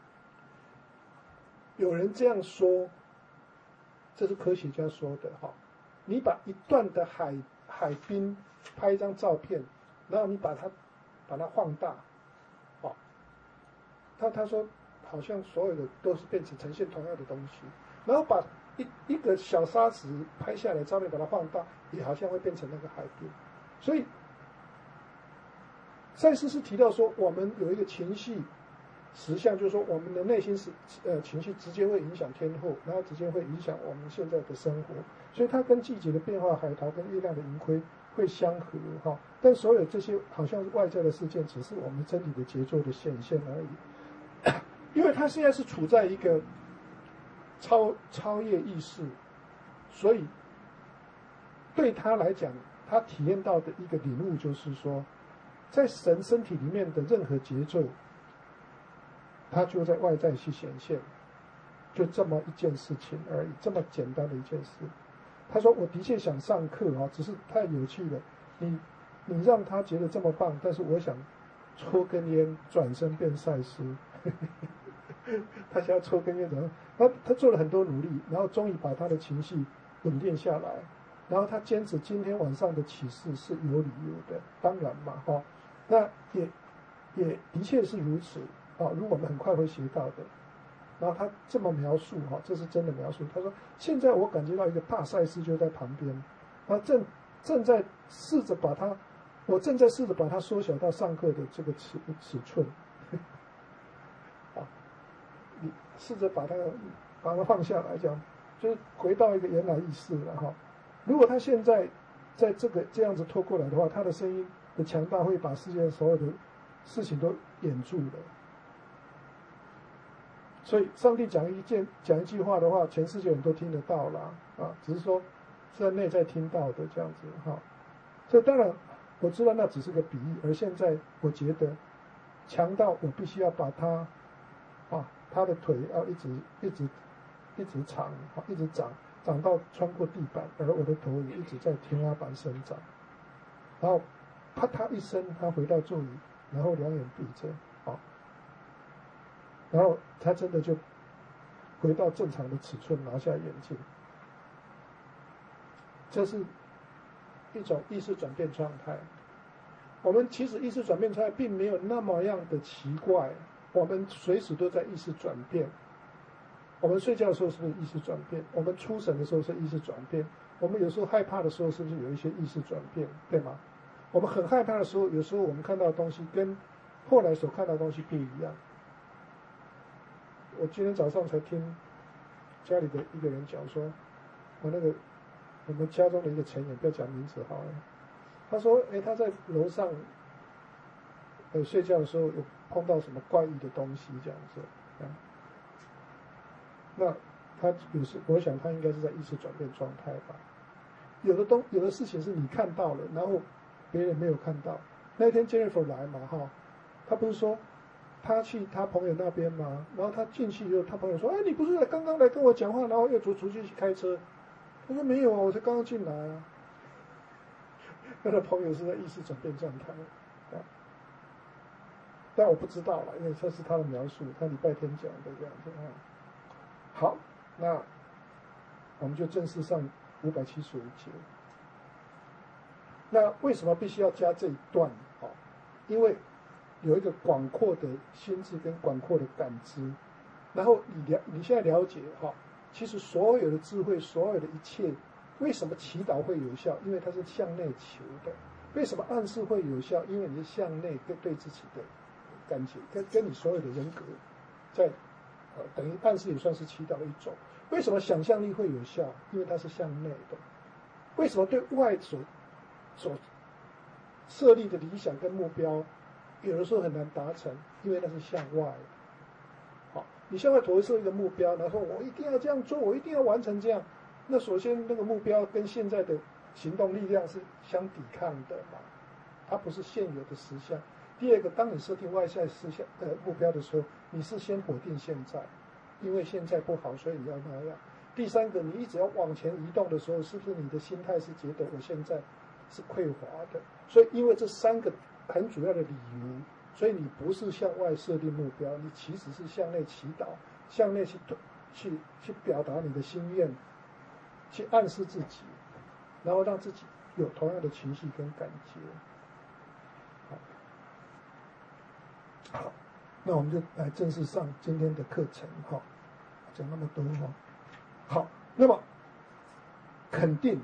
有人这样说，这是科学家说的哈。你把一段的海海滨拍一张照片，然后你把它把它放大，好，他他说。好像所有的都是变成呈现同样的东西，然后把一一个小沙子拍下来照片，把它放大，也好像会变成那个海边。所以赛斯是提到说，我们有一个情绪实相，就是说我们的内心是呃情绪直接会影响天候，然后直接会影响我们现在的生活。所以它跟季节的变化、海潮跟月亮的盈亏会相合哈。但所有这些好像是外在的事件，只是我们真理的节奏的显现而已。因为他现在是处在一个超超越意识，所以对他来讲，他体验到的一个领悟就是说，在神身体里面的任何节奏，它就在外在去显现，就这么一件事情而已，这么简单的一件事。他说：“我的确想上课啊，只是太有趣了，你你让他觉得这么棒，但是我想抽根烟，转身变赛斯。”他想要抽根烟，然后他他做了很多努力，然后终于把他的情绪稳定下来， 然后他坚持今天晚上的启示是有理由的，当然嘛，哈、哦，那也也的确是如此啊、哦。如果我们很快会学到的，然后他这么描述哈、哦，这是真的描述。他说：“现在我感觉到一个大赛事就在旁边，然后正正在试着把它，我正在试着把它缩小到上课的这个尺尺寸，啊，你试着把它把它放下来，这样就是回到一个原来意识了哈。如果他现在在这个这样子拖过来的话，他的声音的强大会把世界所有的事情都掩住了。所以上帝讲一件讲一句话的话，全世界人都听得到啦，啊，只是说是在内在听到的这样子哈。所以当然我知道那只是个比喻，而现在我觉得强到我必须要把他啊，他的腿要一直一直一直长，啊，一直长。长到穿过地板，而我的头也一直在天花板生长，然后啪嗒一声，他回到座椅，然后两眼闭着，好，然后他真的就回到正常的尺寸，拿下眼镜。这是一种意识转变状态。我们其实意识转变状态并没有那么样的奇怪，我们随时都在意识转变。我们睡觉的时候是不是意识转变？我们出神的时候是意识转变。我们有时候害怕的时候是不是有一些意识转变？对吗？我们很害怕的时候，有时候我们看到的东西跟后来所看到的东西不一样。我今天早上才听家里的一个人讲说，我那个我们家中的一个成员，不要讲名字好了，他说，哎，他在楼上呃睡觉的时候有碰到什么怪异的东西这样子，啊。那他有时，我想他应该是在意识转变状态吧。有的东，有的事情是你看到了，然后别人没有看到。那天 Jennifer 来嘛，哈，他不是说他去他朋友那边嘛，然后他进去以后，他朋友说：“哎，你不是刚刚来跟我讲话，然后又出出去开车？”他说：“没有啊，我才刚刚进来啊。”他的朋友是在意识转变状态啊，但我不知道了，因为这是他的描述，他礼拜天讲的这样子啊。好，那我们就正式上五百七十五节。那为什么必须要加这一段？哦，因为有一个广阔的心智跟广阔的感知，然后你了你现在了解哈、哦，其实所有的智慧，所有的一切，为什么祈祷会有效？因为它是向内求的。为什么暗示会有效？因为你是向内跟对自己的感觉，跟跟你所有的人格在。呃，等于暗示也算是祈祷的一种。为什么想象力会有效？因为它是向内的。为什么对外所所设立的理想跟目标，有的时候很难达成？因为那是向外。好，你向外投射一个目标，然后说我一定要这样做，我一定要完成这样。那首先那个目标跟现在的行动力量是相抵抗的嘛，它不是现有的实相。第二个，当你设定外在实相呃目标的时候，你是先否定现在，因为现在不好，所以你要那样。第三个，你一直要往前移动的时候，是不是你的心态是觉得我现在是匮乏的？所以因为这三个很主要的理由，所以你不是向外设定目标，你其实是向内祈祷，向内去去去表达你的心愿，去暗示自己，然后让自己有同样的情绪跟感觉。好，那我们就来正式上今天的课程哈，讲那么多哈。好，那么肯定，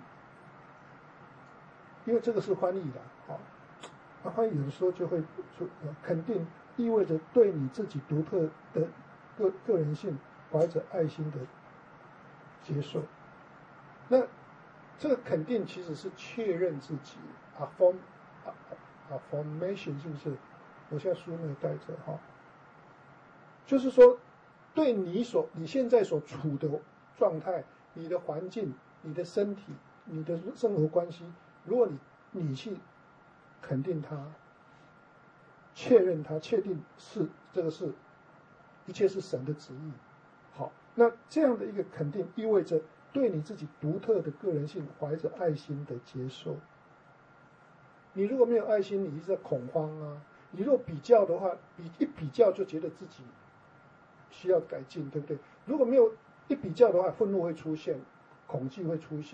因为这个是翻译的，好，那翻译有的时候就会说，肯定意味着对你自己独特的个个人性怀着爱心的接受。那这个肯定其实是确认自己 affirm affirmation 是不是？我现在书没有带着哈，就是说，对你所你现在所处的状态、你的环境、你的身体、你的生活关系，如果你你去肯定它、确认它、确定是这个是一切是神的旨意，好，那这样的一个肯定意味着对你自己独特的个人性怀着爱心的接受。你如果没有爱心，你一直在恐慌啊。你若比较的话，比一比较就觉得自己需要改进，对不对？如果没有一比较的话，愤怒会出现，恐惧会出现，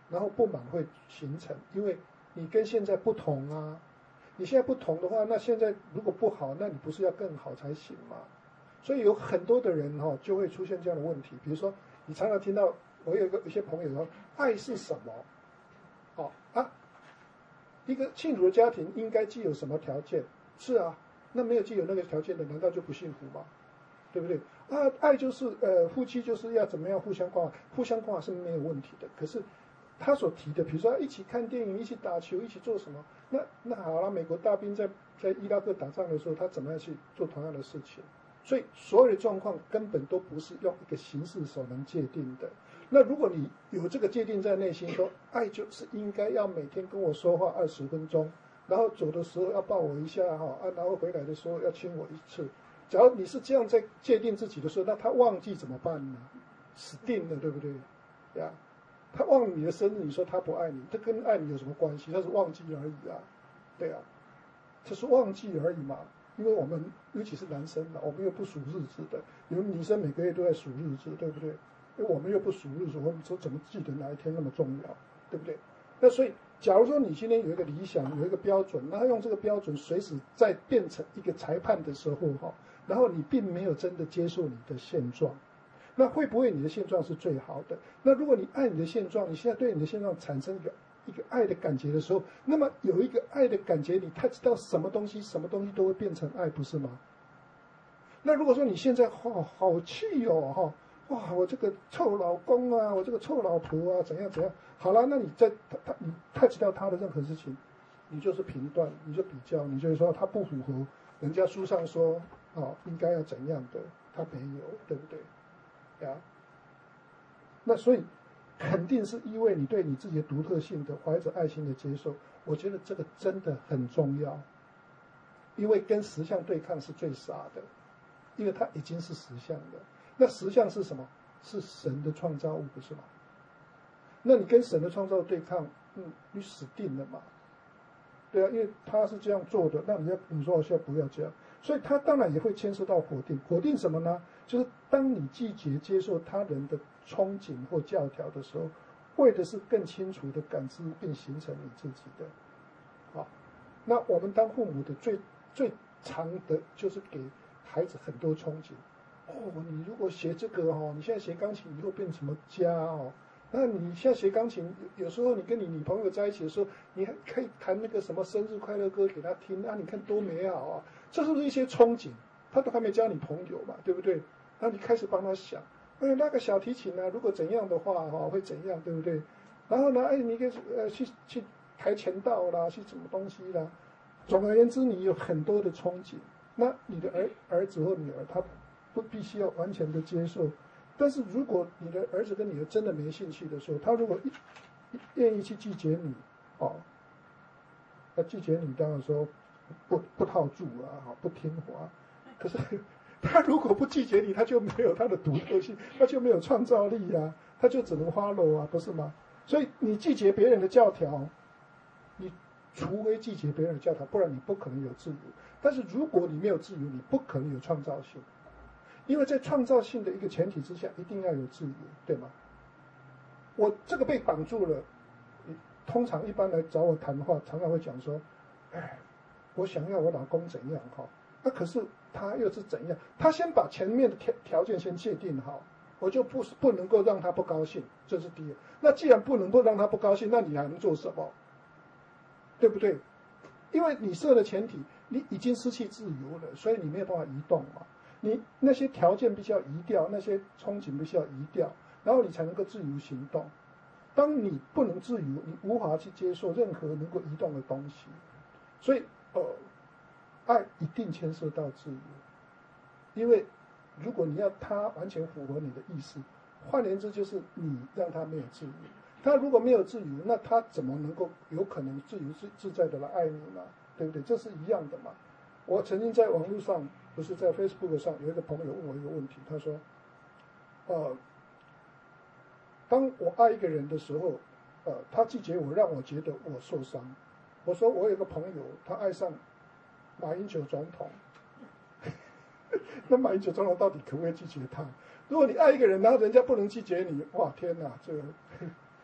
然后不满会形成，因为你跟现在不同啊。你现在不同的话，那现在如果不好，那你不是要更好才行吗？所以有很多的人哈、哦、就会出现这样的问题。比如说，你常常听到我有一个一些朋友说，爱是什么？哦啊，一个幸福的家庭应该具有什么条件？是啊，那没有具有那个条件的，难道就不幸福吗？对不对？啊，爱就是呃，夫妻就是要怎么样互相关怀，互相关怀是没有问题的。可是他所提的，比如说一起看电影、一起打球、一起做什么，那那好了，美国大兵在在伊拉克打仗的时候，他怎么样去做同样的事情？所以所有的状况根本都不是用一个形式所能界定的。那如果你有这个界定在内心，说爱就是应该要每天跟我说话二十分钟，然后走的时候要抱我一下哈，啊，然后回来的时候要亲我一次。假如你是这样在界定自己的时候，那他忘记怎么办呢？死定了，对不对？呀，他忘了你的生日，你说他不爱你，这跟爱你有什么关系？他是忘记而已啊，对啊，这是忘记而已嘛。因为我们尤其是男生嘛，我们又不数日子的，你们女生每个月都在数日子，对不对？因为我们又不数日子，我们说怎么记得哪一天那么重要，对不对？那所以，假如说你今天有一个理想，有一个标准，那用这个标准随时在变成一个裁判的时候哈，然后你并没有真的接受你的现状，那会不会你的现状是最好的？那如果你爱你的现状，你现在对你的现状产生一个一个爱的感觉的时候，那么有一个爱的感觉，你他知道什么东西，什么东西都会变成爱，不是吗？那如果说你现在哦好气哦哈，哇我这个臭老公啊，我这个臭老婆啊，怎样怎样，好了，那你在他他你 touch 到他的任何事情，你就是评断，你就比较，你就是说他不符合人家书上说哦应该要怎样的，他没有，对不对？呀，那所以肯定是因为你对你自己的独特性的怀着爱心的接受，我觉得这个真的很重要，因为跟实相对抗是最傻的，因为它已经是实相了。那实相是什么？是神的创造物，不是吗？那你跟神的创造对抗，嗯，你死定了嘛？对啊，因为他是这样做的，那你要你说我现在不要这样，所以他当然也会牵涉到否定。否定什么呢？就是当你拒绝接受他人的憧憬或教条的时候，为的是更清楚的感知并形成你自己的。好，那我们当父母的最最常的就是给孩子很多憧憬。哦，你如果学这个哦，你现在学钢琴以后变什么家哦？那你现在学钢琴，有时候你跟你女朋友在一起的时候，你还可以弹那个什么生日快乐歌给她听啊，你看多美好啊！这是不是一些憧憬？他都还没交你朋友嘛，对不对？那你开始帮他想，哎，那个小提琴呢、啊，如果怎样的话哈、哦，会怎样，对不对？然后呢，哎，你给呃去去跆拳道啦，去什么东西啦？总而言之，你有很多的憧憬。那你的儿儿子或女儿，他不必须要完全的接受。但是如果你的儿子跟女儿真的没兴趣的时候，他如果一愿意去拒绝你，哦，那拒绝你当然说不不套住啊，不听话。可是他如果不拒绝你，他就没有他的独特性，他就没有创造力啊，他就只能 follow 啊，不是吗？所以你拒绝别人的教条，你除非拒绝别人的教条，不然你不可能有自由。但是如果你没有自由，你不可能有创造性。因为在创造性的一个前提之下，一定要有自由，对吗？我这个被绑住了，通常一般来找我谈话，常常会讲说，哎，我想要我老公怎样哈，那、啊、可是他又是怎样？他先把前面的条条件先界定好，我就不不能够让他不高兴，这是第一。那既然不能够让他不高兴，那你还能做什么？对不对？因为你设的前提，你已经失去自由了，所以你没有办法移动嘛。你那些条件必须要移掉，那些憧憬必须要移掉，然后你才能够自由行动。当你不能自由，你无法去接受任何能够移动的东西。所以，呃，爱一定牵涉到自由，因为如果你要他完全符合你的意思，换言之就是你让他没有自由。他如果没有自由，那他怎么能够有可能自由自自在的来爱你呢？对不对？这是一样的嘛。我曾经在网络上，不是在 Facebook 上，有一个朋友问我一个问题，他说：“呃，当我爱一个人的时候，呃，他拒绝我，让我觉得我受伤。”我说：“我有个朋友，他爱上马英九总统，那马英九总统到底可不可以拒绝他？如果你爱一个人，然后人家不能拒绝你，哇，天哪，这个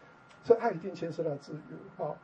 这爱一定牵涉到自由啊。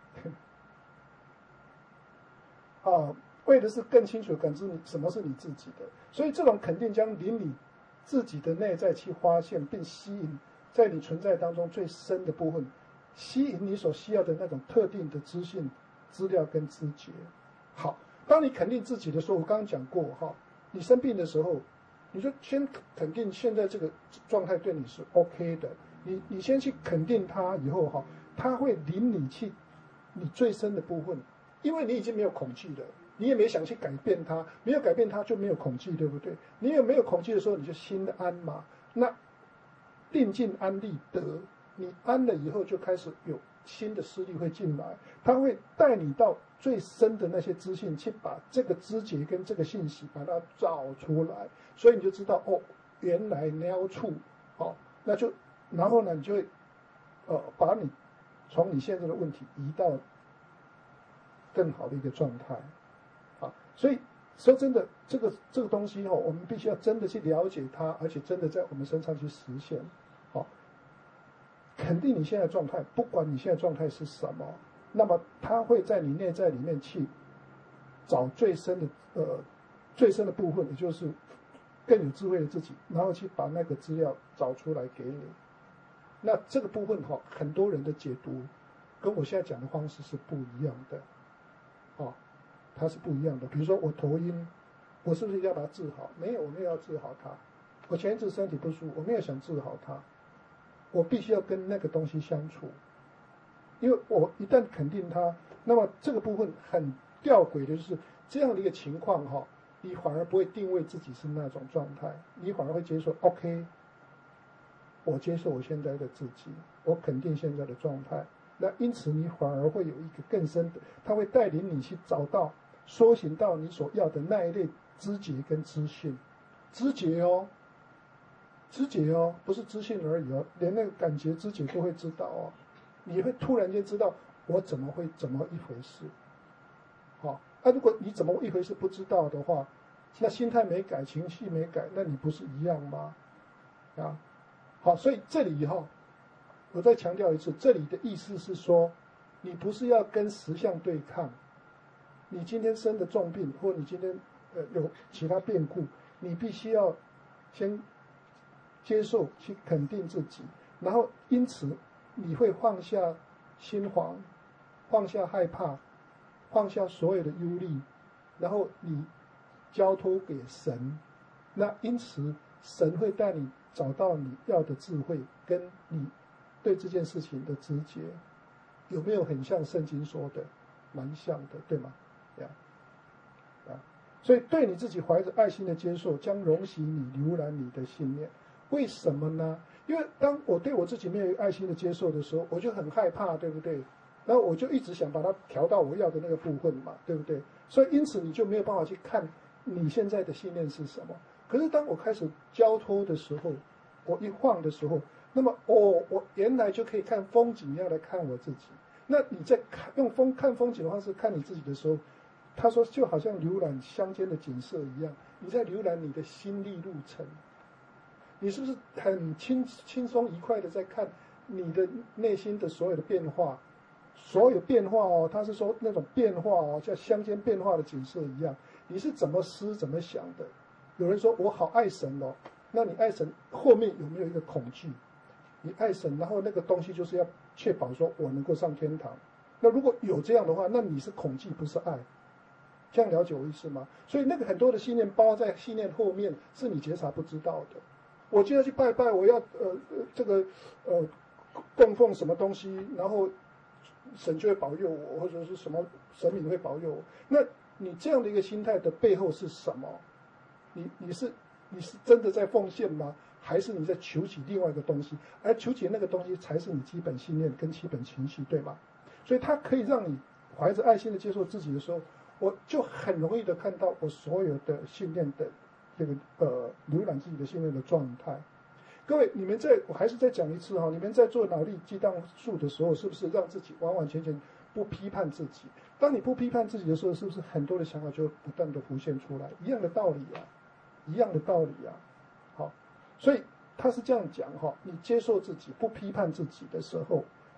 啊，为的是更清楚感知你什么是你自己的，所以这种肯定将领你自己的内在去发现，并吸引在你存在当中最深的部分，吸引你所需要的那种特定的资讯、资料跟知觉。好，当你肯定自己的时候，我刚刚讲过哈，你生病的时候，你就先肯定现在这个状态对你是 OK 的，你你先去肯定它以后哈，它会领你去你最深的部分。因为你已经没有恐惧了，你也没想去改变它，没有改变它就没有恐惧，对不对？你有没有恐惧的时候，你就心安嘛。那定静安立得，你安了以后，就开始有新的思虑会进来，它会带你到最深的那些资讯，去把这个知觉跟这个信息把它找出来，所以你就知道哦，原来撩处，哦，那就然后呢，你就会呃把你从你现在的问题移到更好的一个状态，啊，所以说真的，这个这个东西哦，我们必须要真的去了解它，而且真的在我们身上去实现，好，肯定你现在状态，不管你现在状态是什么，那么它会在你内在里面去找最深的呃最深的部分，也就是更有智慧的自己，然后去把那个资料找出来给你。那这个部分哈、哦，很多人的解读跟我现在讲的方式是不一样的。哦，它是不一样的。比如说我头晕，我是不是要把它治好？没有，我没有要治好它。我前一阵身体不舒服，我没有想治好它，我必须要跟那个东西相处。因为我一旦肯定它，那么这个部分很吊诡的就是这样的一个情况哈、哦，你反而不会定位自己是那种状态，你反而会接受 OK， 我接受我现在的自己，我肯定现在的状态。那因此你反而会有一个更深的，它会带领你去找到、搜寻到你所要的那一类知觉跟资讯。知觉哦，知觉哦，不是资讯而已哦，连那个感觉、知觉都会知道哦。你会突然间知道我怎么会怎么一回事。好、哦，那、啊、如果你怎么一回事不知道的话，那心态没改，情绪没改，那你不是一样吗？啊，好，所以这里以后。我再强调一次，这里的意思是说，你不是要跟实相对抗。你今天生的重病，或你今天呃有其他变故，你必须要先接受，去肯定自己，然后因此你会放下心惶，放下害怕，放下所有的忧虑，然后你交托给神。那因此神会带你找到你要的智慧，跟你对这件事情的直觉，有没有很像圣经说的？蛮像的，对吗？呀，啊，所以对你自己怀着爱心的接受，将容许你浏览你的信念。为什么呢？因为当我对我自己没有爱心的接受的时候，我就很害怕，对不对？然后我就一直想把它调到我要的那个部分嘛，对不对？所以因此你就没有办法去看你现在的信念是什么。可是当我开始交托的时候，我一晃的时候，那么哦，我原来就可以看风景一样来看我自己。那你在看用风看风景的方式看你自己的时候，他说就好像浏览乡间的景色一样，你在浏览你的心历路程。你是不是很轻轻松愉快的在看你的内心的所有的变化？所有变化哦，他是说那种变化哦，像乡间变化的景色一样。你是怎么思怎么想的？有人说我好爱神哦，那你爱神后面有没有一个恐惧？你爱神，然后那个东西就是要确保说我能够上天堂。那如果有这样的话，那你是恐惧不是爱，这样了解我意思吗？所以那个很多的信念包在信念后面，是你觉察不知道的。我今天去拜拜，我要呃这个呃供奉什么东西，然后神就会保佑我，或者是什么神明会保佑我。那你这样的一个心态的背后是什么？你你是你是真的在奉献吗？还是你在求取另外一个东西？而求取那个东西才是你基本信念跟基本情绪，对吗？所以它可以让你怀着爱心的接受自己的时候，我就很容易的看到我所有的信念的这个呃浏览自己的信念的状态。各位，你们在我还是再讲一次哈，你们在做脑力激荡术的时候，是不是让自己完完全全不批判自己？当你不批判自己的时候，是不是很多的想法就不断的浮现出来？一样的道理啊，一样的道理啊。好，所以他是这样讲哈，你接受自己，不批判自己的时候，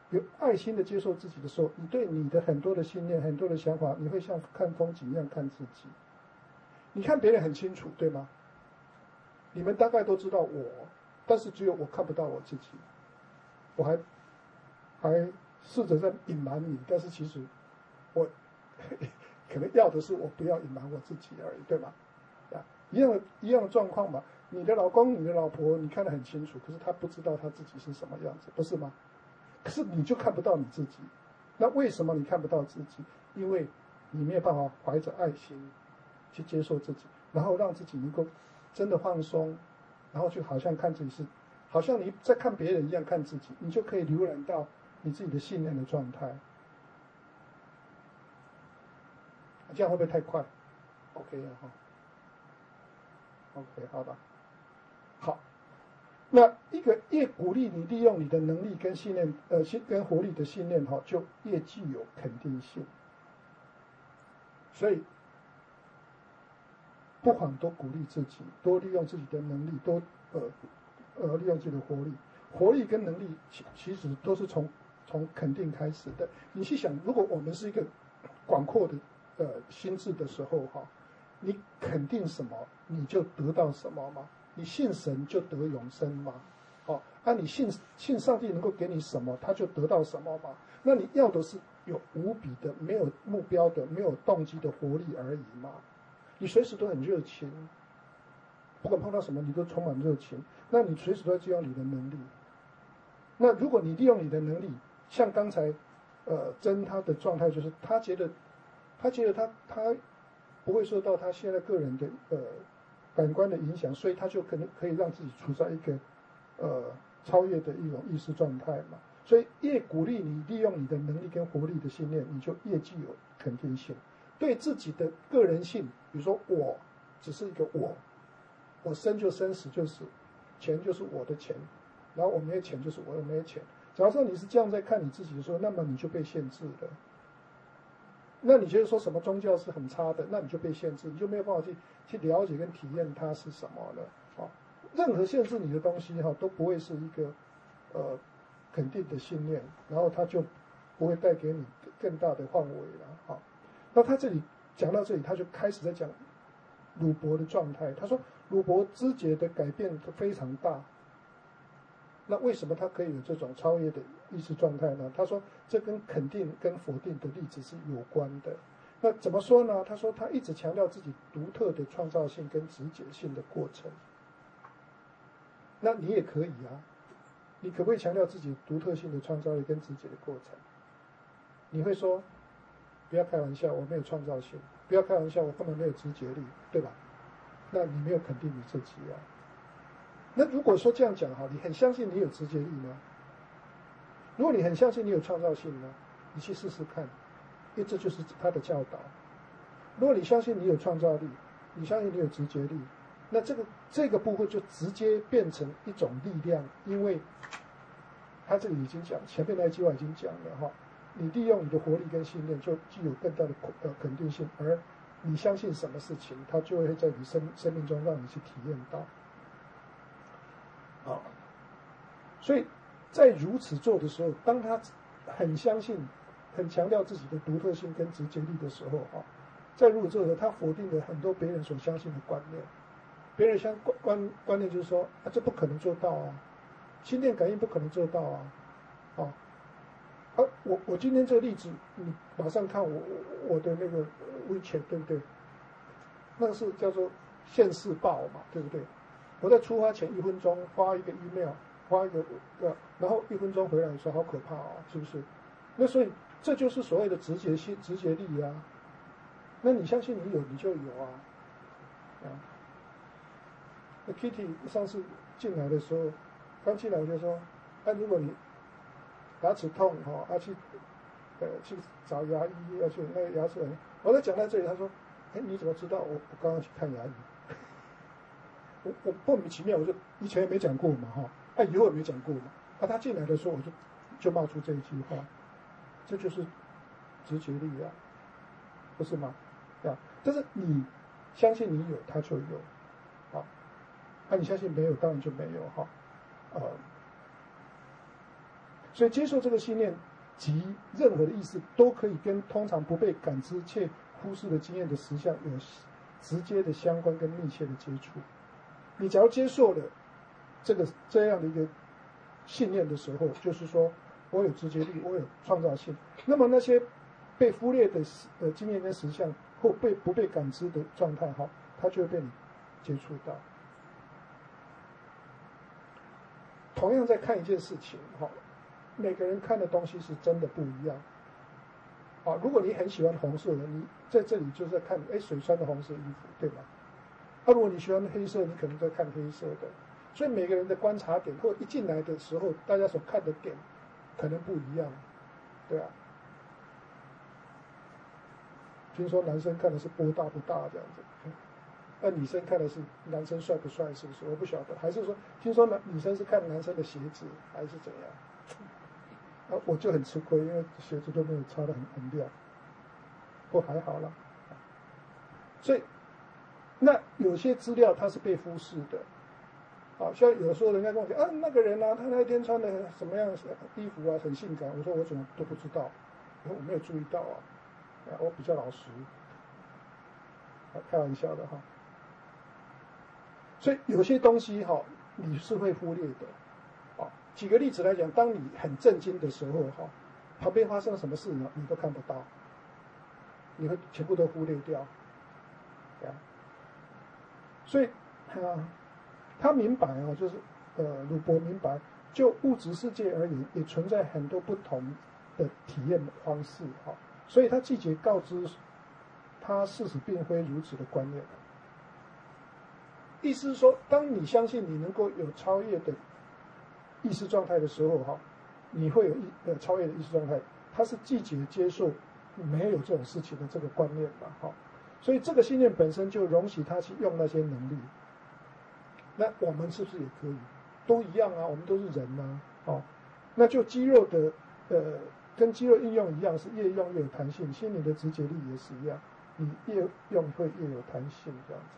有爱心的接受自己的时候，你对你的很多的信念、很多的想法，你会像看风景一样看自己。你看别人很清楚，对吗？你们大概都知道我，但是只有我看不到我自己。我还还试着在隐瞒你，但是其实我可能要的是我不要隐瞒我自己而已，对吗？啊，一样的一样的状况嘛。你的老公、你的老婆，你看得很清楚，可是他不知道他自己是什么样子，不是吗？可是你就看不到你自己，那为什么你看不到自己？因为你没有办法怀着爱心去接受自己，然后让自己能够真的放松，然后就好像看自己是，好像你在看别人一样看自己，你就可以浏览到你自己的信念的状态。这样会不会太快 ？OK 啊，哈 ，OK， 好吧，好。那一个越鼓励你利用你的能力跟信念，呃，信跟活力的信念哈，就越具有肯定性。所以，不妨多鼓励自己，多利用自己的能力，多呃呃利用自己的活力。活力跟能力其其实都是从从肯定开始的。你去想，如果我们是一个广阔的呃心智的时候哈，你肯定什么，你就得到什么嘛。你信神就得永生嘛，哦，啊，你信信上帝能够给你什么，他就得到什么嘛。那你要的是有无比的、没有目标的、没有动机的活力而已嘛。你随时都很热情，不管碰到什么，你都充满热情。那你随时都在利用你的能力。那如果你利用你的能力，像刚才，呃，真他的状态就是，他觉得，他觉得他他不会受到他现在个人的呃。感官的影响，所以他就可能可以让自己处在一个呃超越的一种意识状态嘛。所以越鼓励你利用你的能力跟活力的信念，你就越具有肯定性。对自己的个人性，比如说我只是一个我，我生就生，死就死，钱就是我的钱，然后我没有钱就是我没有钱。假如说你是这样在看你自己的时候，那么你就被限制了。那你觉得说什么宗教是很差的，那你就被限制，你就没有办法去去了解跟体验它是什么了。啊，任何限制你的东西哈，都不会是一个呃肯定的信念，然后它就不会带给你更大的范围了。哈，那他这里讲到这里，他就开始在讲鲁伯的状态。他说鲁伯知觉的改变非常大。那为什么他可以有这种超越的意识状态呢？他说这跟肯定跟否定的例子是有关的。那怎么说呢？他说他一直强调自己独特的创造性跟直觉性的过程。那你也可以啊，你可不可以强调自己独特性的创造力跟直觉的过程？你会说不要开玩笑，我没有创造性，不要开玩笑，我根本没有直觉力，对吧？那你没有肯定你自己啊。那如果说这样讲哈，你很相信你有直觉力吗？如果你很相信你有创造性呢，你去试试看，因为这就是他的教导。如果你相信你有创造力，你相信你有直觉力，那这个这个部分就直接变成一种力量，因为他这里已经讲，前面那一句话已经讲了哈，你利用你的活力跟信念，就具有更大的呃肯定性，而你相信什么事情，它就会在你生生命中让你去体验到。啊，所以在如此做的时候，当他很相信、很强调自己的独特性跟直接力的时候啊，在如此做的时候，他否定了很多别人所相信的观念。别人相观观观念就是说啊，这不可能做到啊，心电感应不可能做到啊，啊，啊，我我今天这个例子，你马上看我我的那个微潜，对不对？那个是叫做现世报嘛，对不对？我在出发前一分钟发一个 email， 发一个呃，然后一分钟回来说好可怕啊，是不是？那所以这就是所谓的直觉性、直觉力啊。那你相信你有，你就有啊。啊，那 Kitty 上次进来的时候，刚进来就说，那、啊、如果你牙齿痛哈，要、啊、去呃去找牙医，要去那个牙齿人，我在讲到这里，他说，哎，你怎么知道我我刚刚去看牙医？我我莫名其妙，我就以前也没讲过嘛哈，啊以后也没讲过嘛，啊他进来的时候我就就冒出这一句话，这就是直觉力啊，不是吗？啊，但是你相信你有，他就有，啊，那、啊、你相信没有，当然就没有哈，呃， 所以接受这个信念及任何的意识，都可以跟通常不被感知且忽视的经验的实相有直接的相关跟密切的接触。你只要接受了这个这样的一个信念的时候，就是说我有直觉力，我有创造性，那么那些被忽略的呃经验跟实相或被不被感知的状态哈，它就会被你接触到。同样在看一件事情哈，每个人看的东西是真的不一样。啊，如果你很喜欢红色的，你在这里就是在看哎水穿的红色衣服，对吧？那、啊、如果你喜欢黑色，你可能在看黑色的。所以每个人的观察点，或一进来的时候，大家所看的点可能不一样，对啊。听说男生看的是波大不大这样子，那女生看的是男生帅不帅，是不是？我不晓得，还是说听说男女生是看男生的鞋子，还是怎样？啊，我就很吃亏，因为鞋子都没有擦得很很亮，不过还好啦。所以，那有些资料它是被忽视的。好像有时候人家跟我讲啊，那个人啊，他那天穿的什么样的衣服啊，很性感。我说我怎么都不知道，我没有注意到啊，啊我比较老实，啊开玩笑的哈。所以有些东西哈，你是会忽略的。啊，举个例子来讲，当你很震惊的时候哈，旁边发生了什么事呢，你都看不到，你会全部都忽略掉，啊，所以啊。他明白哦，就是呃，鲁伯明白，就物质世界而言，也存在很多不同的体验方式哈、哦，所以他拒绝告知他事实并非如此的观念。意思是说，当你相信你能够有超越的意识状态的时候哈、哦，你会有意呃超越的意识状态，他是拒绝接受没有这种事情的这个观念嘛哈、哦，所以这个信念本身就容许他去用那些能力。那我们是不是也可以？都一样啊，我们都是人啊，哦，那就肌肉的，呃，跟肌肉应用一样，是越用越有弹性。心灵的直觉力也是一样，你越用会越有弹性，这样子。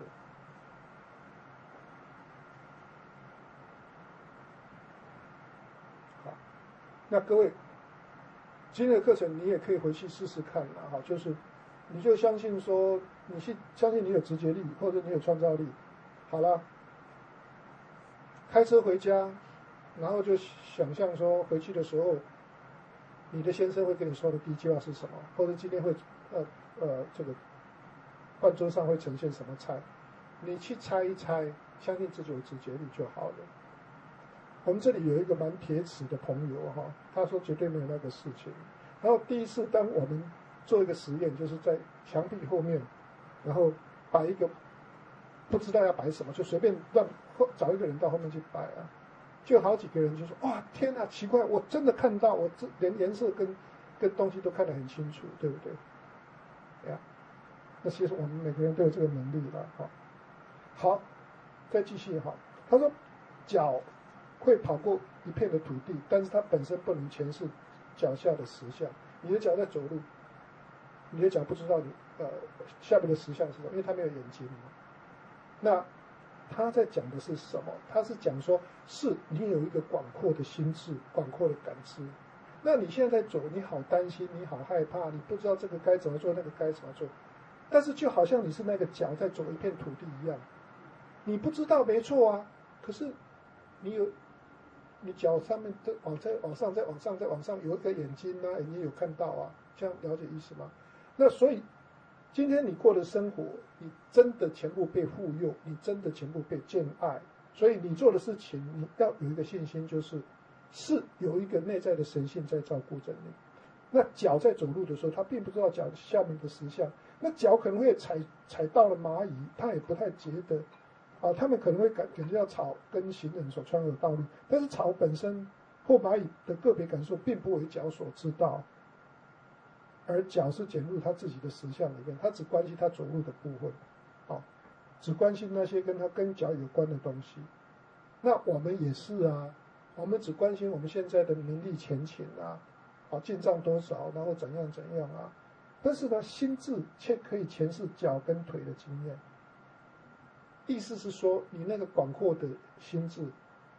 好，那各位，今天的课程你也可以回去试试看啦，哈，就是你就相信说，你是相信你有直觉力，或者你有创造力，好了。开车回家，然后就想象说回去的时候，你的先生会跟你说的第一句话是什么，或者今天会呃呃这个饭桌上会呈现什么菜，你去猜一猜，相信自己有直觉力就好了。我们这里有一个蛮铁齿的朋友哈，他说绝对没有那个事情。然后第一次当我们做一个实验，就是在墙壁后面，然后摆一个不知道要摆什么，就随便让找一个人到后面去摆啊，就好几个人就说哇天哪，奇怪，我真的看到，我这连颜色跟跟东西都看得很清楚，对不对？呀，那其实我们每个人都有这个能力了哈。好，再继续哈，他说脚会跑过一片的土地，但是它本身不能诠释脚下的实相。你的脚在走路，你的脚不知道你呃下面的实相是什么，因为它没有眼睛嘛。那他在讲的是什么？他是讲说，是你有一个广阔的心智，广阔的感知。那你现在在走，你好担心，你好害怕，你不知道这个该怎么做，那个该怎么做。但是就好像你是那个脚在走一片土地一样，你不知道没错啊，可是你有，你脚上面的往再往上，再往上，再往上，有一个眼睛啊，眼睛有看到啊，这样了解意思吗？那所以。今天你过的生活，你真的全部被护佑，你真的全部被眷爱，所以你做的事情，你要有一个信心，就是是有一个内在的神性在照顾着你。那脚在走路的时候，他并不知道脚下面的实相，那脚可能会踩踩到了蚂蚁，他也不太觉得，啊，他们可能会感感觉到草跟行人所穿越的道路，但是草本身或蚂蚁的个别感受，并不为脚所知道。而脚是卷入他自己的实相里面，他只关心他走路的部分，哦，只关心那些跟他跟脚有关的东西。那我们也是啊，我们只关心我们现在的名利钱钱啊，啊进账多少，然后怎样怎样啊。但是呢，心智却可以诠释脚跟腿的经验。意思是说，你那个广阔的心智，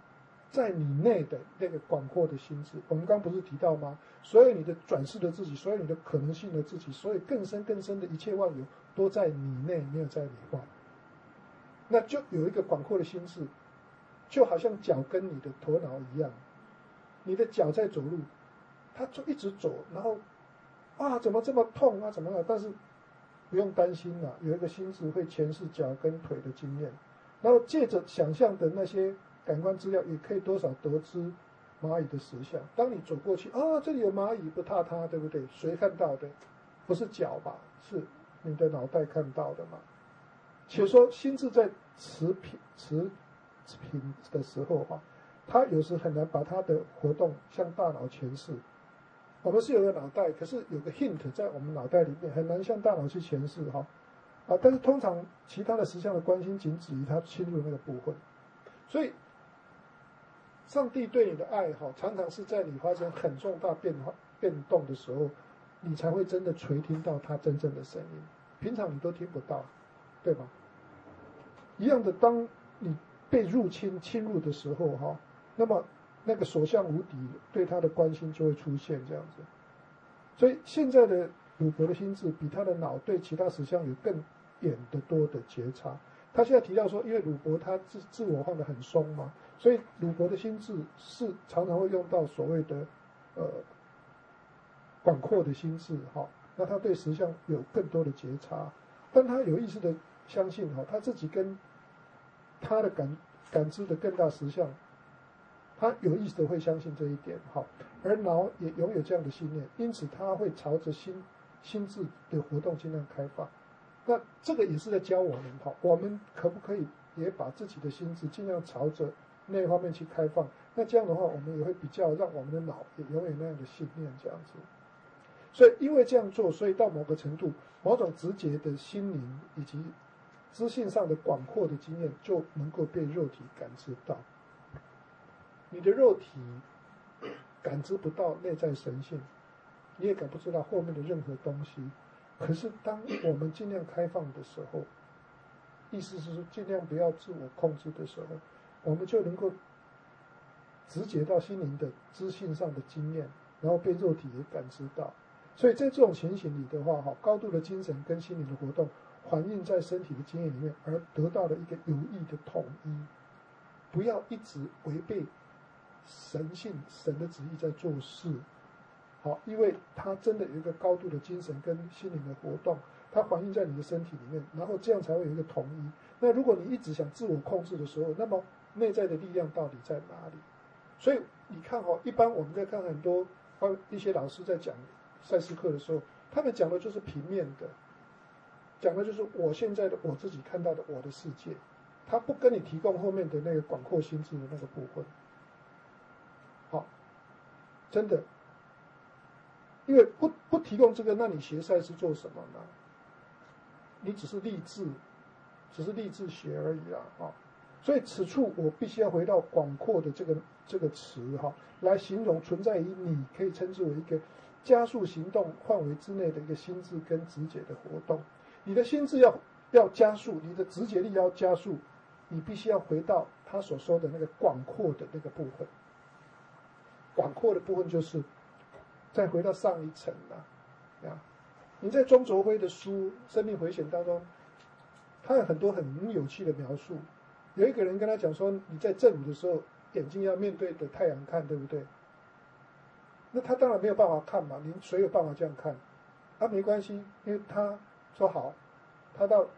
在你内的那个广阔的心智。我们刚不是提到吗？所有你的转世的自己，所有你的可能性的自己，所有更深更深的一切万有，都在你内，没有在你外。那就有一个广阔的心智，就好像脚跟你的头脑一样，你的脚在走路，它就一直走，然后啊怎么这么痛啊怎么了？但是不用担心了，有一个心智会诠释脚跟腿的经验，然后借着想象的那些感官资料，也可以多少得知蚂蚁的实相。当你走过去啊，这里有蚂蚁，不踏它，对不对？谁看到的？不是脚吧？是你的脑袋看到的嘛？且说心智在持平持平的时候哈、啊，它有时很难把它的活动向大脑诠释。我们是有个脑袋，可是有个 hint 在我们脑袋里面，很难向大脑去诠释哈。啊，但是通常其他的实相的关心仅止于它侵入那个部分，所以上帝对你的爱哈，常常是在你发生很重大变化变动的时候，你才会真的垂听到他真正的声音，平常你都听不到，对吧？一样的，当你被入侵侵入的时候哈，那么那个所向无敌对他的关心就会出现这样子。所以现在的鲁伯的心智比他的脑对其他实相有更远得多的觉察。他现在提到说，因为鲁伯他自自我放得很松嘛，所以鲁伯的心智是常常会用到所谓的呃广阔的心智哈，那他对实相有更多的觉察，但他有意识的相信哈，他自己跟他的感感知的更大实相，他有意识的会相信这一点哈，而脑也拥有这样的信念，因此他会朝着心心智的活动尽量开放。那这个也是在教我们哈，我们可不可以也把自己的心智尽量朝着那方面去开放？那这样的话，我们也会比较让我们的脑也拥有那样的信念这样子。所以因为这样做，所以到某个程度，某种直觉的心灵以及知性上的广阔的经验就能够被肉体感知到。你的肉体感知不到内在神性，你也感不知道后面的任何东西。可是当我们尽量开放的时候，意思是说尽量不要自我控制的时候，我们就能够直觉到心灵的知性上的经验，然后被肉体也感知到。所以在这种情形里的话，哈，高度的精神跟心灵的活动反映在身体的经验里面，而得到了一个有益的统一。不要一直违背神性、神的旨意在做事。好，因为它真的有一个高度的精神跟心灵的活动，它反映在你的身体里面，然后这样才会有一个统一。那如果你一直想自我控制的时候，那么内在的力量到底在哪里？所以你看哦，一般我们在看很多一些老师在讲赛斯课的时候，他们讲的就是平面的，讲的就是我现在的我自己看到的我的世界，他不跟你提供后面的那个广阔心智的那个部分。好，真的。因为不不提供这个，那你学赛是做什么呢？你只是励志，只是励志学而已啦，啊！所以此处我必须要回到广阔的这个这个词哈，来形容存在于你可以称之为一个加速行动范围之内的一个心智跟直觉的活动。你的心智要要加速，你的直觉力要加速，你必须要回到他所说的那个广阔的那个部分。广阔的部分就是。再回到上一层了，啊！你在庄卓辉的书《生命回旋》当中，他有很多很有趣的描述。有一个人跟他讲说，你在正午的时候，眼睛要面对着太阳看，对不对？那他当然没有办法看嘛，你谁有办法这样看？啊，没关系，因为他说好，他到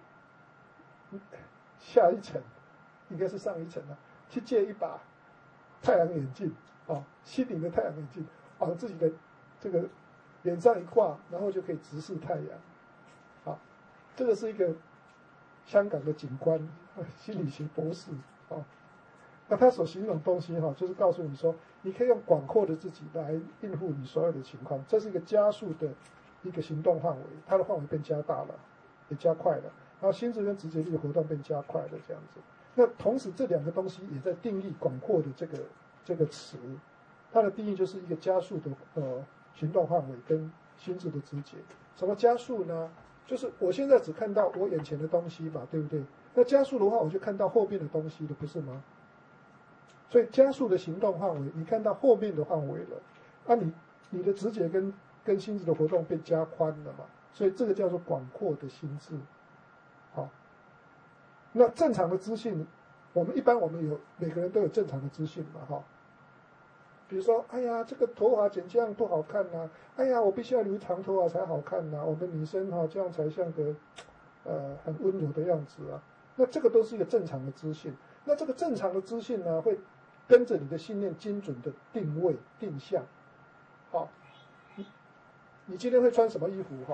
下一层，应该是上一层了，去借一把太阳眼镜啊，心灵的太阳眼镜，往自己的这个脸上一挂，然后就可以直视太阳。啊，这个是一个香港的警官，心理学博士啊。那他所形容的东西哈，就是告诉你说，你可以用广阔的自己来应付你所有的情况，这是一个加速的一个行动范围，它的范围变加大了，也加快了，然后心智跟直觉力的活动变加快了，这样子。那同时这两个东西也在定义广阔的这个这个词，它的定义就是一个加速的呃。行动范围跟心智的直觉，什么加速呢？就是我现在只看到我眼前的东西吧，对不对？那加速的话，我就看到后面的东西了，不是吗？ 所以加速的行动范围，你看到后面的范围了，啊你，你的直觉跟跟心智的活动被加宽了嘛，所以这个叫做广阔的心智。好，那正常的资讯，我们一般我们有每个人都有正常的资讯嘛，哈。比如说，哎呀，这个头发剪这样不好看呐、啊，哎呀，我必须要留长头发才好看呐、啊，我们女生哈、啊、这样才像个呃很温柔的样子啊。那这个都是一个正常的资讯。那这个正常的资讯呢，会跟着你的信念精准的定位定向。好，你你今天会穿什么衣服哈？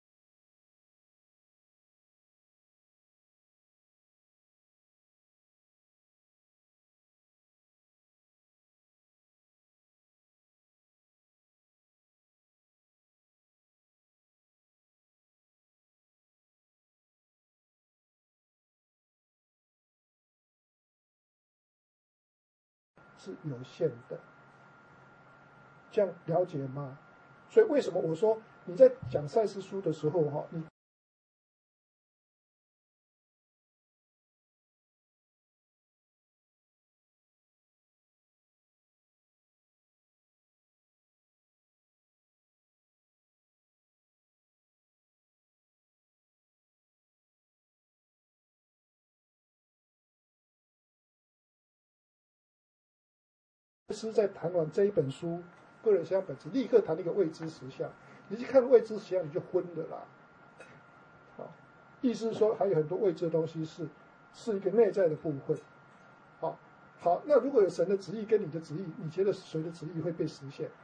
是有限的，这样了解吗？所以为什么我说你在讲赛事书的时候哈，你是在谈完这一本书个人形象本质，立刻谈一个未知实相，你去看未知实相你就昏了啦。好，意思是说还有很多未知的东西是是一个内在的部分。好，好，那如果有神的旨意跟你的旨意，你觉得谁的旨意会被实现？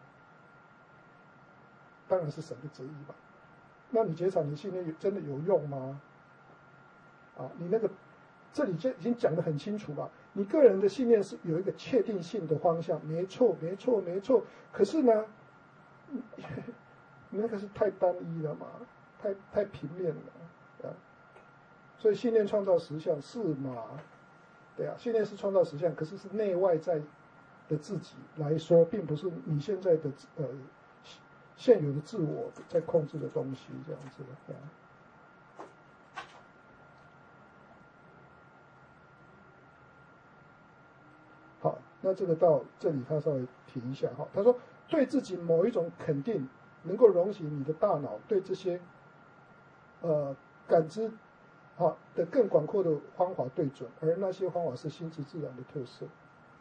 当然是神的旨意吧。那你觉察你信念真的有用吗？啊，你那个这里就已经讲得很清楚了。你个人的信念是有一个确定性的方向，没错，没错，没错。可是呢，那个是太单一了嘛，太太平面了啊。所以信念创造实相是嘛？对啊，信念是创造实相，可是是内外在的自己来说，并不是你现在的呃现有的自我在控制的东西，这样子的。啊好，那这个到这里他稍微停一下哈。他说，对自己某一种肯定，能够容许你的大脑对这些呃感知啊的更广阔的方法对准，而那些方法是心智自然的特色。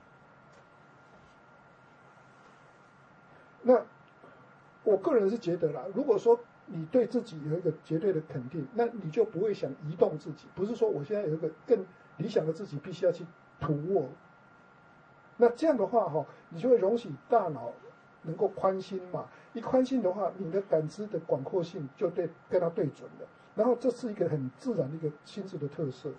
那我个人是觉得啦，如果说你对自己有一个绝对的肯定，那你就不会想移动自己，不是说我现在有一个更理想的自己，必须要去突破。那这样的话哈，你就会容许大脑能够宽心嘛。一宽心的话，你的感知的广阔性就对跟它对准了。然后这是一个很自然的一个心智的特色。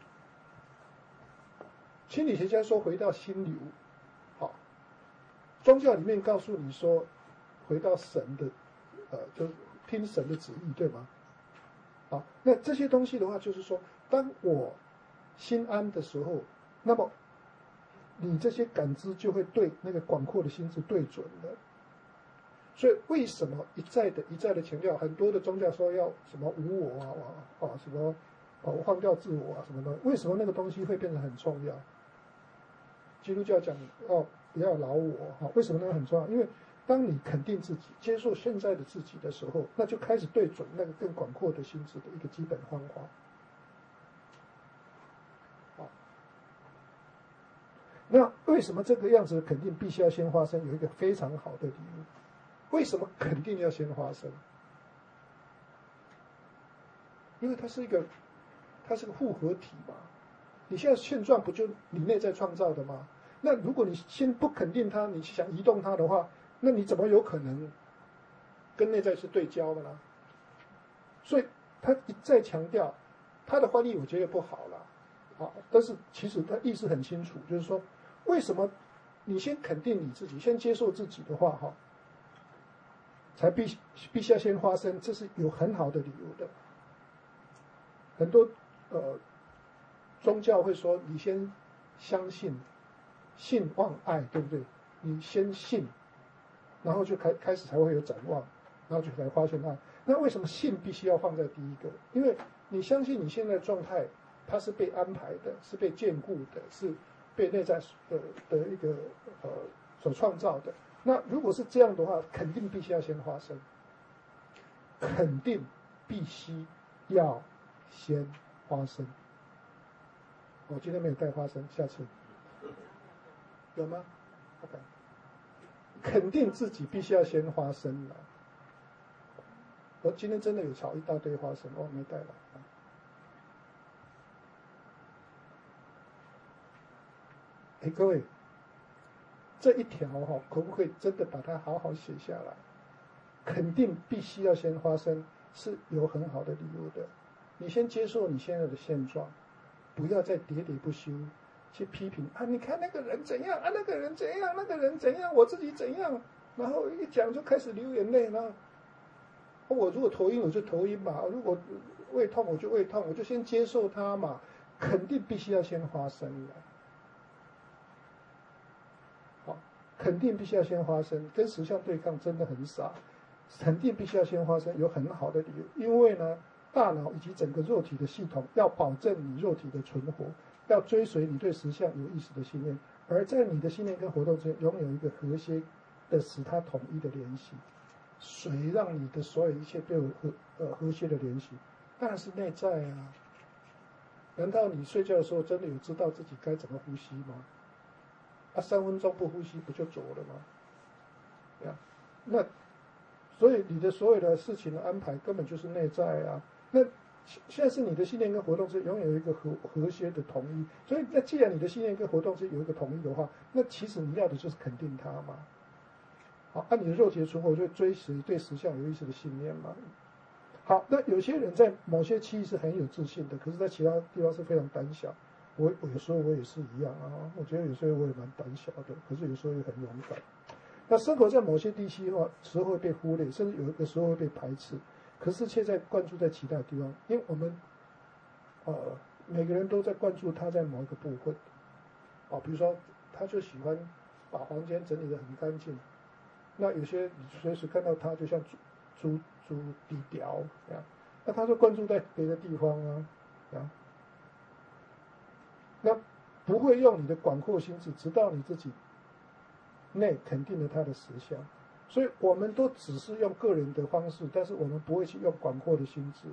心理学家说回到心流，好，宗教里面告诉你说回到神的，呃，就是听神的旨意，对吗？好，那这些东西的话，就是说，当我心安的时候，那么你这些感知就会对那个广阔的心智对准了。所以为什么一再的一再的强调，很多的宗教说要什么无我啊啊啊什么啊忘掉自我啊什么的？为什么那个东西会变得很重要？基督教讲哦不要老我哈、啊，为什么那个很重要？因为当你肯定自己、接受现在的自己的时候，那就开始对准那个更广阔的心智的一个基本方法。那为什么这个样子的肯定必须要先发生？有一个非常好的理由。为什么肯定要先发生？因为它是一个，它是个复合体嘛。你现在现状不就你内在创造的吗？那如果你先不肯定它，你想移动它的话，那你怎么有可能跟内在是对焦的呢？所以他一再强调，他的翻译我觉得不好了，啊，但是其实他意思很清楚，就是说，为什么你先肯定你自己，先接受自己的话，哈，才必必须要先发生，这是有很好的理由的。很多呃宗教会说，你先相信，信望爱，对不对？你先信，然后就开开始才会有展望，然后就才发现爱。那为什么信必须要放在第一个？因为你相信你现在的状态，它是被安排的，是被眷顾的，是被内在的的一个呃所创造的。那如果是这样的话，肯定必须要先发生，肯定必须要先发生。我今天没有带花生，下次有吗 ？OK， 肯定自己必须要先发生了。我今天真的有炒一大堆花生，我没带来。哎，各位，这一条哈、哦，可不可以真的把它好好写下来？肯定必须要先发生，是有很好的理由的。你先接受你现在的现状，不要再喋喋不休去批评啊！你看那个人怎样啊，那个人怎样，那个人怎样，我自己怎样，然后一讲就开始流眼泪了。我如果头晕我就头晕嘛，如果胃痛我就胃痛，我就先接受它嘛。肯定必须要先发生的。好，肯定必须要先发生，跟实相对抗真的很傻。肯定必须要先发生，有很好的理由，因为呢，大脑以及整个肉体的系统要保证你肉体的存活，要追随你对实相有意识的信念，而在你的信念跟活动之间拥有一个和谐的使它统一的联系。谁让你的所有一切都有和呃和谐的联系？当然是内在啊！难道你睡觉的时候真的有知道自己该怎么呼吸吗？啊，三分钟不呼吸不就走了吗？呀，那所以你的所有的事情的安排根本就是内在啊。那现在是你的信念跟活动是拥有一个和和谐的统一，所以那既然你的信念跟活动是有一个统一的话，那其实你要的就是肯定它嘛。好，按、啊、你的肉体的存活就追随对实相有意识的信念嘛。好，那有些人在某些区域是很有自信的，可是在其他地方是非常胆小。我我有时候我也是一样啊，我觉得有时候我也蛮胆小的，可是有时候也很勇敢。那生活在某些地区的话，时候会被忽略，甚至有的时候会被排斥，可是却在关注在其他地方，因为我们呃每个人都在关注他在某一个部分啊，比如说他就喜欢把房间整理得很干净。那有些你随时看到他就像猪猪猪低调这样，那他就关注在别的地方啊，啊，那不会用你的广阔心智，直到你自己内肯定了他的实相。所以我们都只是用个人的方式，但是我们不会去用广阔的心智。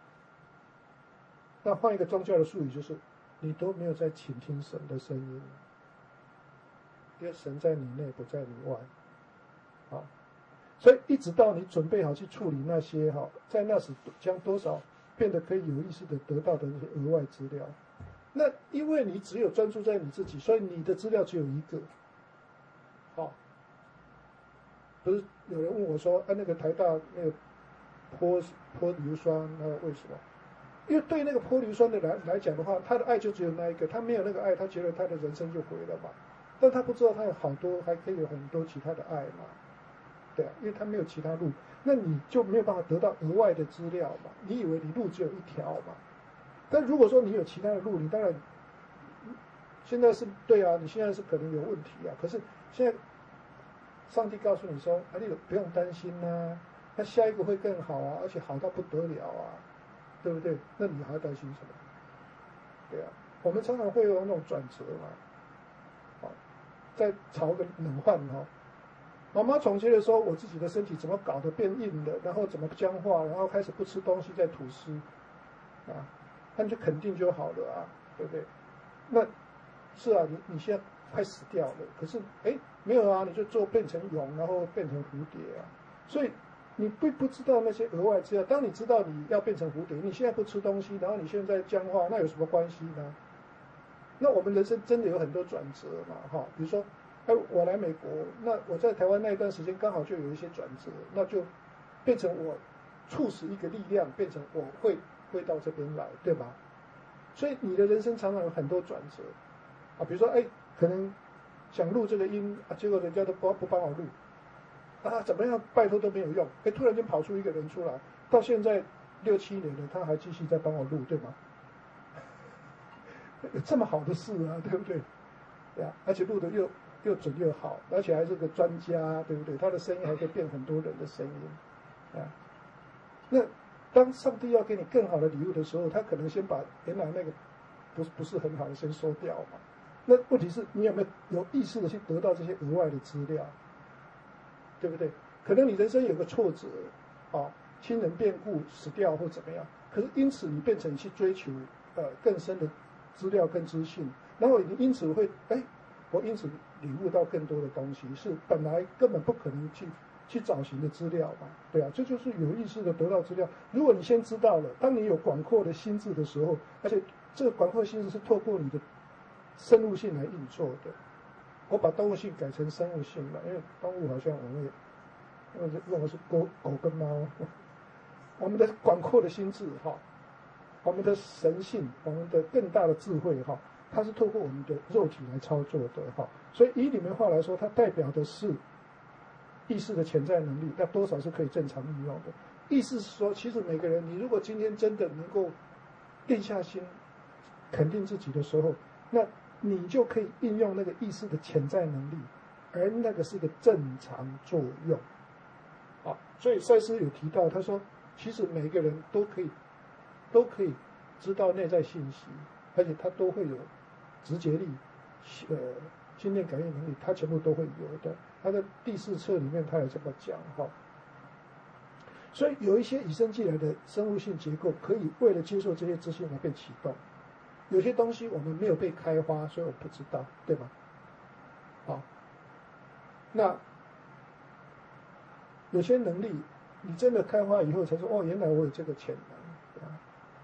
那换一个宗教的术语，就是你都没有在倾听神的声音，因为神在你内，不在你外。啊，所以一直到你准备好去处理那些哈，在那时将多少变得可以有意识的得到的那些额外资料。那因为你只有专注在你自己，所以你的资料只有一个。好，不是有人问我说，啊，那个台大那个泼泼硫酸，那为什么？因为对那个泼硫酸的来来讲的话，他的爱就只有那一个，他没有那个爱，他觉得他的人生就毁了嘛。但他不知道他有好多，还可以有很多其他的爱嘛。对啊，因为他没有其他路，那你就没有办法得到额外的资料嘛。你以为你路只有一条嘛？但如果说你有其他的路，你当然现在是对啊，你现在是可能有问题啊。可是现在上帝告诉你说，啊，你不用担心啊，那下一个会更好啊，而且好到不得了啊，对不对？那你还要担心什么？对啊，我们常常会有那种转折嘛，好，在炒个冷饭哈。妈妈总结的时候，我自己的身体怎么搞得变硬了，然后怎么僵化，然后开始不吃东西再吐丝，啊，那就肯定就好了啊，对不对？那是啊，你你现在快死掉了，可是哎没有啊，你就做变成蛹，然后变成蝴蝶啊，所以你不不知道那些额外资料。当你知道你要变成蝴蝶，你现在不吃东西，然后你现在僵化，那有什么关系呢？那我们人生真的有很多转折嘛，哈，比如说。哎，我来美国，那我在台湾那一段时间刚好就有一些转折，那就变成我促使一个力量，变成我会会到这边来，对吧？所以你的人生常常有很多转折啊，比如说，哎，可能想录这个音啊，结果人家都不不帮我录啊，怎么样拜托都没有用，哎，突然间跑出一个人出来，到现在六七年了，他还继续在帮我录，对吗？有这么好的事啊，对不对？对啊，而且录的又。又准又好，而且还是个专家，对不对？他的声音还可以变很多人的声音，啊，那当上帝要给你更好的礼物的时候，他可能先把原来那个不不是很好的先收掉嘛， 那问题是你有没有有意识的去得到这些额外的资料，对不对？可能你人生有个挫折，啊，亲人变故死掉或怎么样，可是因此你变成去追求呃更深的资料跟资讯，然后你因此会哎，我因此领悟到更多的东西，是本来根本不可能去去找寻的资料嘛，对啊，这就是有意识的得到资料。如果你先知道了，当你有广阔的心智的时候，而且这个广阔的心智是透过你的生物性来运作的。我把动物性改成生物性了，因为动物好像我们也，因为用的是狗狗跟猫，我们的广阔的心智哈，我们的神性，我们的更大的智慧哈，它是透过我们的肉体来操作的哈。所以以里面话来说，它代表的是意识的潜在能力，那多少是可以正常运用的。意思是说，其实每个人，你如果今天真的能够定下心，肯定自己的时候，那你就可以应用那个意识的潜在能力，而那个是个正常作用。啊，所以赛斯有提到，他说，其实每个人都可以，都可以知道内在信息，而且他都会有直觉力，呃，心电感应能力，他全部都会有的。他的第四册里面他有这么讲哈。所以有一些与生俱来的生物性结构，可以为了接受这些资讯而被启动。有些东西我们没有被开发，所以我不知道，对吧？好，那有些能力你真的开发以后才说，哦，原来我有这个潜能，对吧？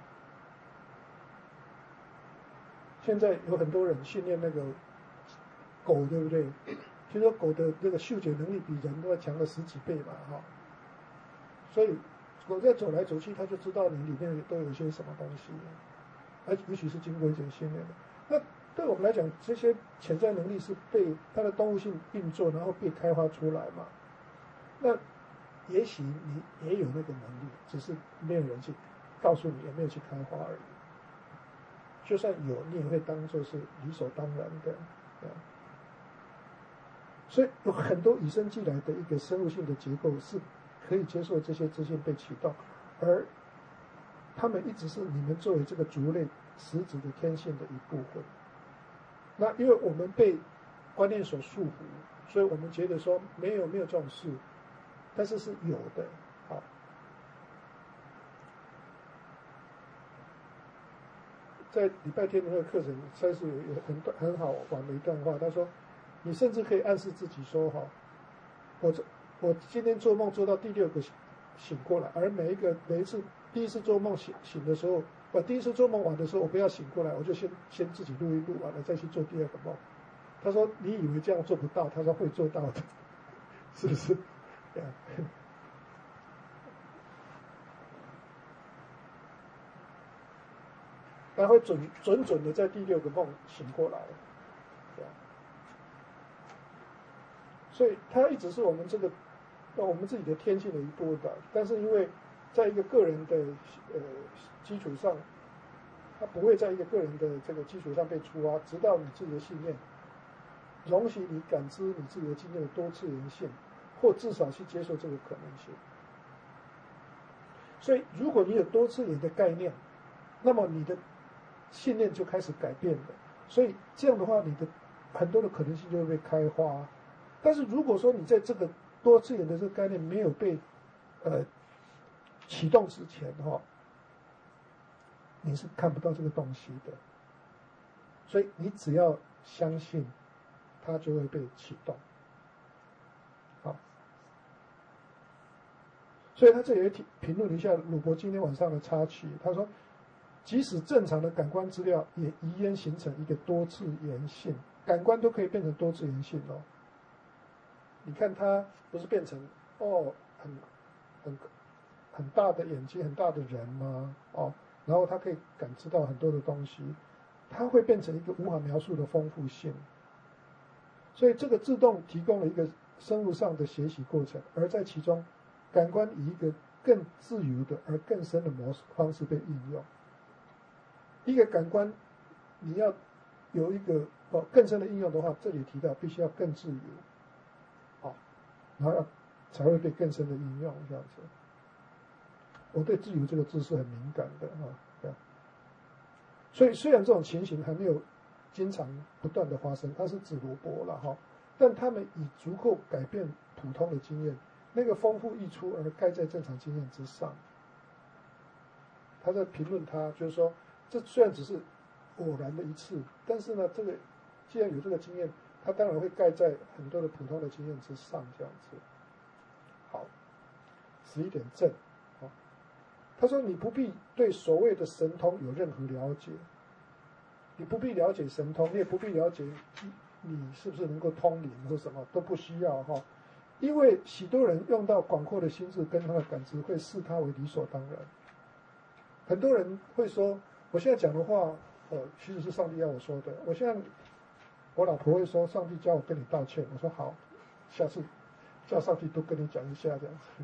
现在有很多人训练那个狗，对不对？听说狗的那个嗅觉能力比人都要强了十几倍嘛，哈。所以狗在走来走去，它就知道你里面都有些什么东西。而尤其是经过一些训练的，那对我们来讲，这些潜在能力是被它的动物性运作，然后被开发出来嘛。那也许你也有那个能力，只是没有人去告诉你，也没有去开发而已。就算有，你也会当作是理所当然的。所以有很多与生俱来的一个生物性的结构是可以接受这些资讯被启动，而他们一直是你们作为这个族类实质的天性的一部分。那因为我们被观念所束缚，所以我们觉得说没有没有这种事，但是是有的。好，在礼拜天的那个课程，赛斯有有很很好玩的一段话，他说：“你甚至可以暗示自己说，哈，我我今天做梦做到第六个醒过来，而每一个每一次。”第一次做梦醒醒的时候，我第一次做梦完的时候，我不要醒过来，我就先先自己录一录完了，再去做第二个梦。他说：“你以为这样做不到？”他说：“会做到的，是不是？”他会准准准的在第六个梦醒过来，这样。所以他一直是我们这个，我们自己的天性的一部分，但是因为。在一个个人的呃基础上，它不会在一个个人的这个基础上被触发，直到你自己的信念容许你感知你自己的经验的多次元性，或至少去接受这个可能性。所以，如果你有多次元的概念，那么你的信念就开始改变了。所以这样的话，你的很多的可能性就会被开花。但是如果说你在这个多次元的这个概念没有被呃启动之前哈、哦，你是看不到这个东西的，所以你只要相信，它就会被启动。好，所以他这里也评论一下鲁伯今天晚上的插曲，他说，即使正常的感官资料也一样形成一个多次元性，感官都可以变成多次元性哦。你看它不是变成哦很很。很大的眼睛，很大的人吗？哦，然后他可以感知到很多的东西，它会变成一个无法描述的丰富性。所以这个自动提供了一个生物上的学习过程，而在其中，感官以一个更自由的而更深的模式方式被运用。一个感官，你要有一个哦更深的应用的话，这里提到必须要更自由，好、哦，然后要才会被更深的应用这样子。我对自由这个字是很敏感的啊，这样。所以虽然这种情形还没有经常不断的发生，它是指罗伯了哈。但他们以足够改变普通的经验，那个丰富溢出而盖在正常经验之上。他在评论他，就是说，这虽然只是偶然的一次，但是呢，这个既然有这个经验，它当然会盖在很多的普通的经验之上，这样子。好，十一点正，啊，他说你不必对所谓的神通有任何了解，你不必了解神通，你也不必了解你是不是能够通灵或什么，都不需要哈，因为许多人用到广阔的心智跟他的感知，会视他为理所当然。很多人会说，我现在讲的话，呃，其实是上帝要我说的。我现在，我老婆会说，上帝叫我跟你道歉。我说好，下次叫上帝多跟你讲一下这样子。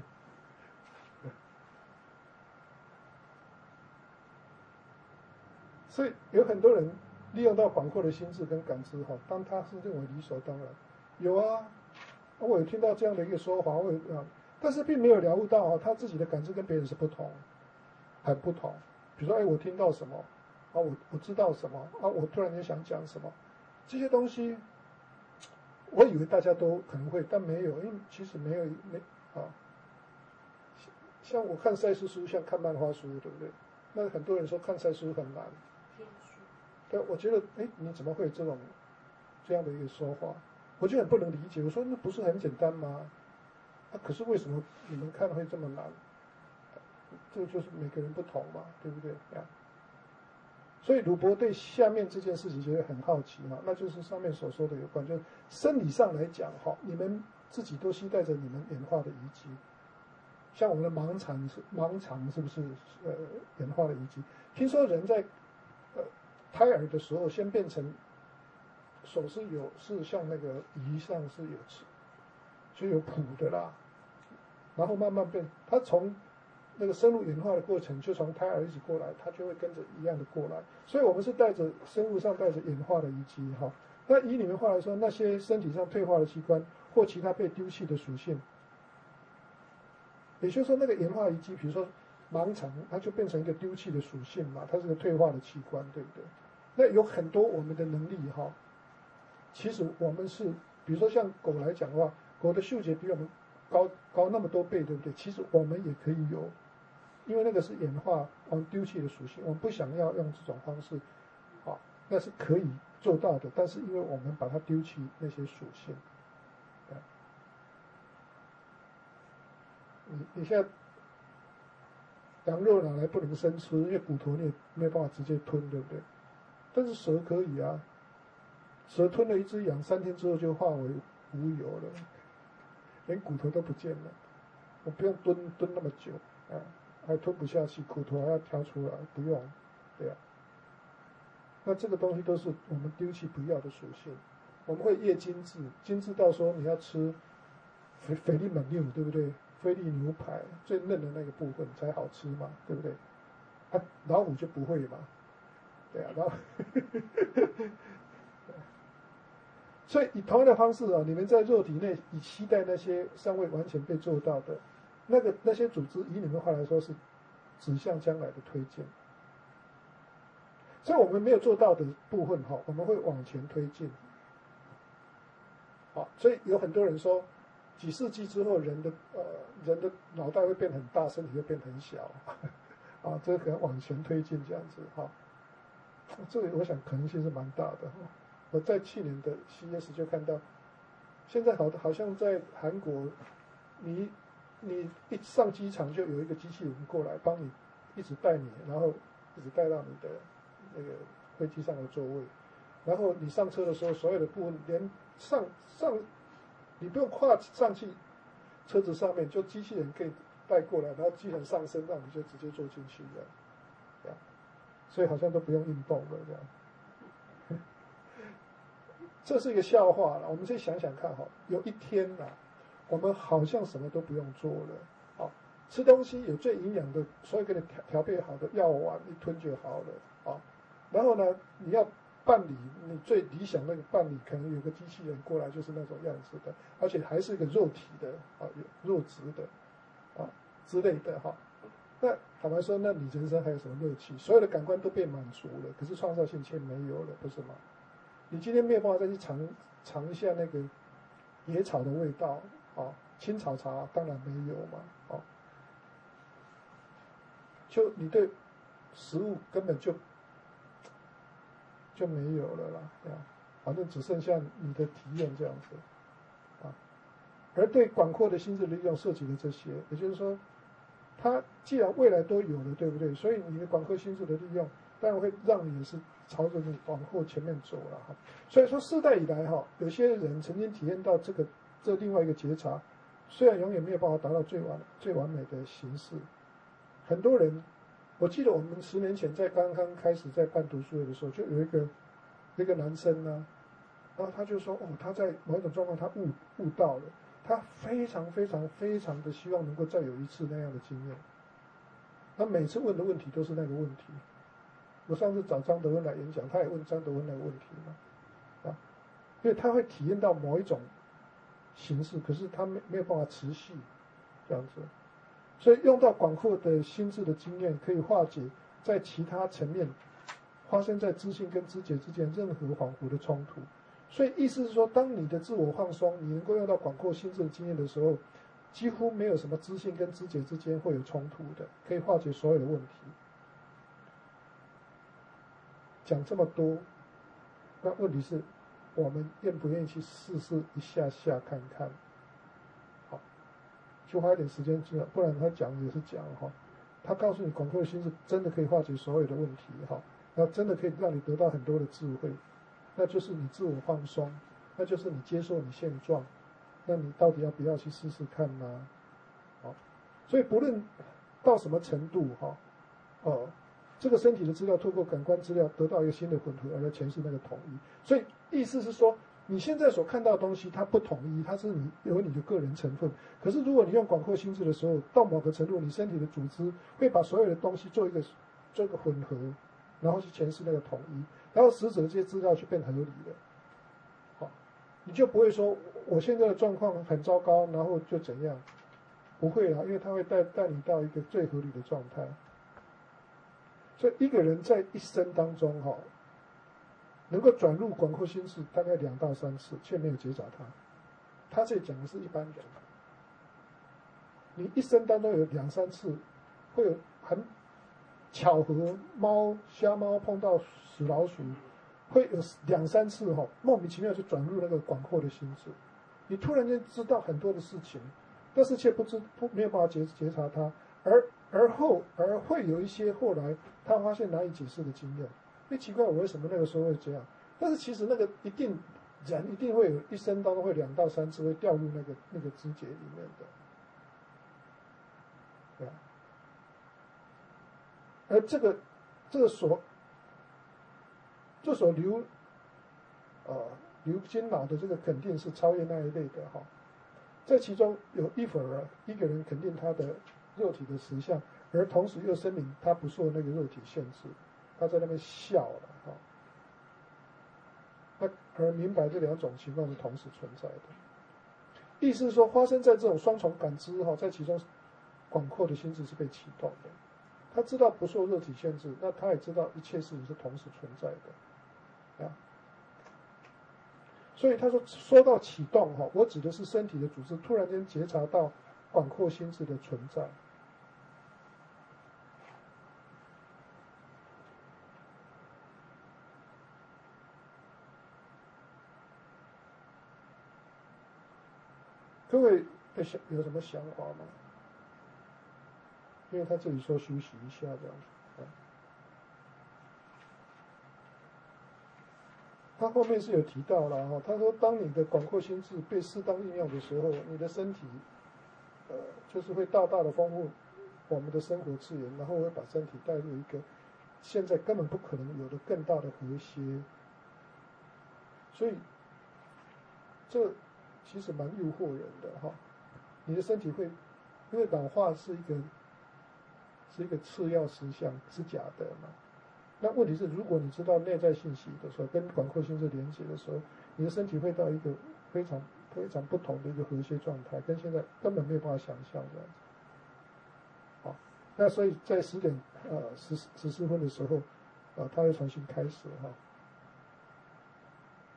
所以有很多人利用到广阔的心智跟感知哈，当他是认为理所当然。有啊，我有听到这样的一个说法，我有啊，但是并没有了悟到啊，他自己的感知跟别人是不同。很不同，比如说，哎，我听到什么，啊，我我知道什么，啊，我突然间想讲什么，这些东西，我以为大家都可能会，但没有，因为其实没有没啊，像我看赛事书，像看漫画书，对不对？那很多人说看赛事书很难，对，我觉得，哎，你怎么会有这种这样的一个说法？我就很不能理解。我说那不是很简单吗？啊，可是为什么你们看会这么难？这就是每个人不同嘛，对不对呀？所以鲁伯对下面这件事情觉得很好奇哈，那就是上面所说的有关，就是生理上来讲哈，你们自己都携带着你们演化的遗迹，像我们的盲肠是盲肠是不是呃演化的遗迹？听说人在呃胎儿的时候先变成手是有是像那个仪上是有是有谱的啦，然后慢慢变，他从那个生物演化的过程，就从胎儿一直过来，它就会跟着一样的过来。所以我们是带着生物上带着演化的遗迹哈。那以你们话来说，那些身体上退化的器官或其他被丢弃的属性，也就是说那个演化遗迹，比如说盲肠，它就变成一个丢弃的属性嘛，它是个退化的器官，对不对？那有很多我们的能力哈，其实我们是，比如说像狗来讲的话，狗的嗅觉比我们高高那么多倍，对不对？其实我们也可以有。因为那个是演化我们丢弃的属性，我们不想要用这种方式，啊，那是可以做到的。但是因为我们把它丢弃那些属性，啊，你你现在羊肉拿来不能生吃，因为骨头你也没有办法直接吞，对不对？但是蛇可以啊，蛇吞了一只羊，三天之后就化为无油了，连骨头都不见了，我不用蹲蹲那么久啊。还吞不下去，骨头还要挑出来，不用，对呀、啊。那这个东西都是我们丢弃不要的属性，我们会越精致，精致到说你要吃菲菲力蒙牛，对不对？菲力牛排最嫩的那个部分才好吃嘛，对不对？啊，老虎就不会嘛，对啊，然后，所以以同样的方式啊，你们在肉体内以期待那些尚未完全被做到的。那个那些组织，以你们话来说是指向将来的推进，所以我们没有做到的部分哈，我们会往前推进。好，所以有很多人说，几世纪之后，人的呃人的脑袋会变很大，身体会变很小，啊，这个可能往前推进这样子哈。这个我想可能性是蛮大的哈。我在去年的 C E S 就看到，现在好好像在韩国，你。你一上机场就有一个机器人过来帮你一直带你，然后一直带到你的那个飞机上的座位，然后你上车的时候，所有的部分连上上你不用跨上去车子上面，就机器人可以带过来，然后机器人上升，让你就直接坐进去这样，这样，所以好像都不用运动了这样。这是一个笑话了，我们再想想看哈，有一天呐、啊。我们好像什么都不用做了，啊，吃东西有最营养的，所有给你调调配好的药丸，一吞就好了，啊，然后呢，你要办理你最理想那个办理，可能有个机器人过来就是那种样子的，而且还是一个肉体的，啊，肉质的，啊之类的哈。那坦白说，那你人生还有什么乐趣？所有的感官都被满足了，可是创造性却没有了，不是吗？ 你今天没有办法再去尝尝一下那个野草的味道啊，青草茶当然没有嘛，啊，就你对食物根本就就没有了啦，啊，反正只剩下你的体验这样子，啊，而对广阔的心智利用涉及了这些，也就是说，它既然未来都有了，对不对？所以你的广阔心智的利用，当然会让你也是朝着你往后前面走了哈。所以说，世代以来哈，有些人曾经体验到这个这另外一个觉察，虽然永远没有办法达到最完最完美的形式，很多人。我记得我们十年前在刚刚开始在办读书会的时候，就有一个一个男生呢，然后他就说，哦，他在某一种状况他悟悟到了，他非常非常非常的希望能够再有一次那样的经验。他每次问的问题都是那个问题。我上次找张德温来演讲，他也问张德温那个问题嘛，啊，因为他会体验到某一种形式，可是他没没有办法持续这样子。所以用到广阔的心智的经验，可以化解在其他层面发生在知性跟知觉之间任何恍惚的冲突。所以意思是说，当你的自我放松，你能够用到广阔心智的经验的时候，几乎没有什么知性跟知觉之间会有冲突的，可以化解所有的问题。讲这么多，那问题是，我们愿不愿意去试试一下下看看？就花一点时间知道，不然他讲也是讲哈，他告诉你广阔的心是真的可以化解所有的问题哈，那真的可以让你得到很多的智慧，那就是你自我放松，那就是你接受你现状，那你到底要不要去试试看呢？好，所以不论到什么程度哈，哦，这个身体的资料透过感官资料得到一个新的混合，而来诠释那个统一，所以意思是说。你现在所看到的东西，它不统一，它是你有你的个人成分。可是如果你用广阔心智的时候，到某个程度，你身体的组织会把所有的东西做一个做一个混合，然后去诠释那个统一，然后使者这些资料就变合理了。好，你就不会说我现在的状况很糟糕，然后就怎样？不会啦，因为它会带带你到一个最合理的状态。所以一个人在一生当中，哈。能够转入广阔心智大概两到三次，却没有觉察它。他这讲的是一般人，你一生当中有两三次，会有很巧合，猫瞎猫碰到死老鼠，会有两三次哈、哦，莫名其妙就转入那个广阔的心智。你突然间知道很多的事情，但是却不知不没有办法觉觉察它，而而后而会有一些后来他发现难以解释的经验。哎，奇怪，我为什么那个时候会这样？但是其实那个一定人一定会有一生当中会两到三次会掉入那个那个知觉里面的，对吧？而这个这个所这所流呃流经脑的这个肯定是超越那一类的哈，在其中有一会儿一个人肯定他的肉体的实相，而同时又声明他不受那个肉体限制。他在那边笑了哈，那而明白这两种情况是同时存在的，意思是说发生在这种双重感知哈，在其中广阔的心智是被启动的，他知道不受肉体限制，那他也知道一切事情是同时存在的，啊，所以他说说到启动哈，我指的是身体的组织突然间觉察到广阔心智的存在。各位想有什么想法吗？因为他这里说休息一下这样子，啊，他后面是有提到了哈，他说当你的广阔心智被适当运用的时候，你的身体，呃，就是会大大的丰富我们的生活资源，然后会把身体带入一个现在根本不可能有的更大的和谐，所以这其实蛮诱惑人的哈。你的身体会，因为老化是一个是一个次要实相，是假的嘛。那问题是，如果你知道内在信息的时候，跟广阔心智连接的时候，你的身体会到一个非常非常不同的一个和谐状态，跟现在根本没有办法想象这样子。好，那所以在十点呃十十四分的时候，啊、呃，他会重新开始哈。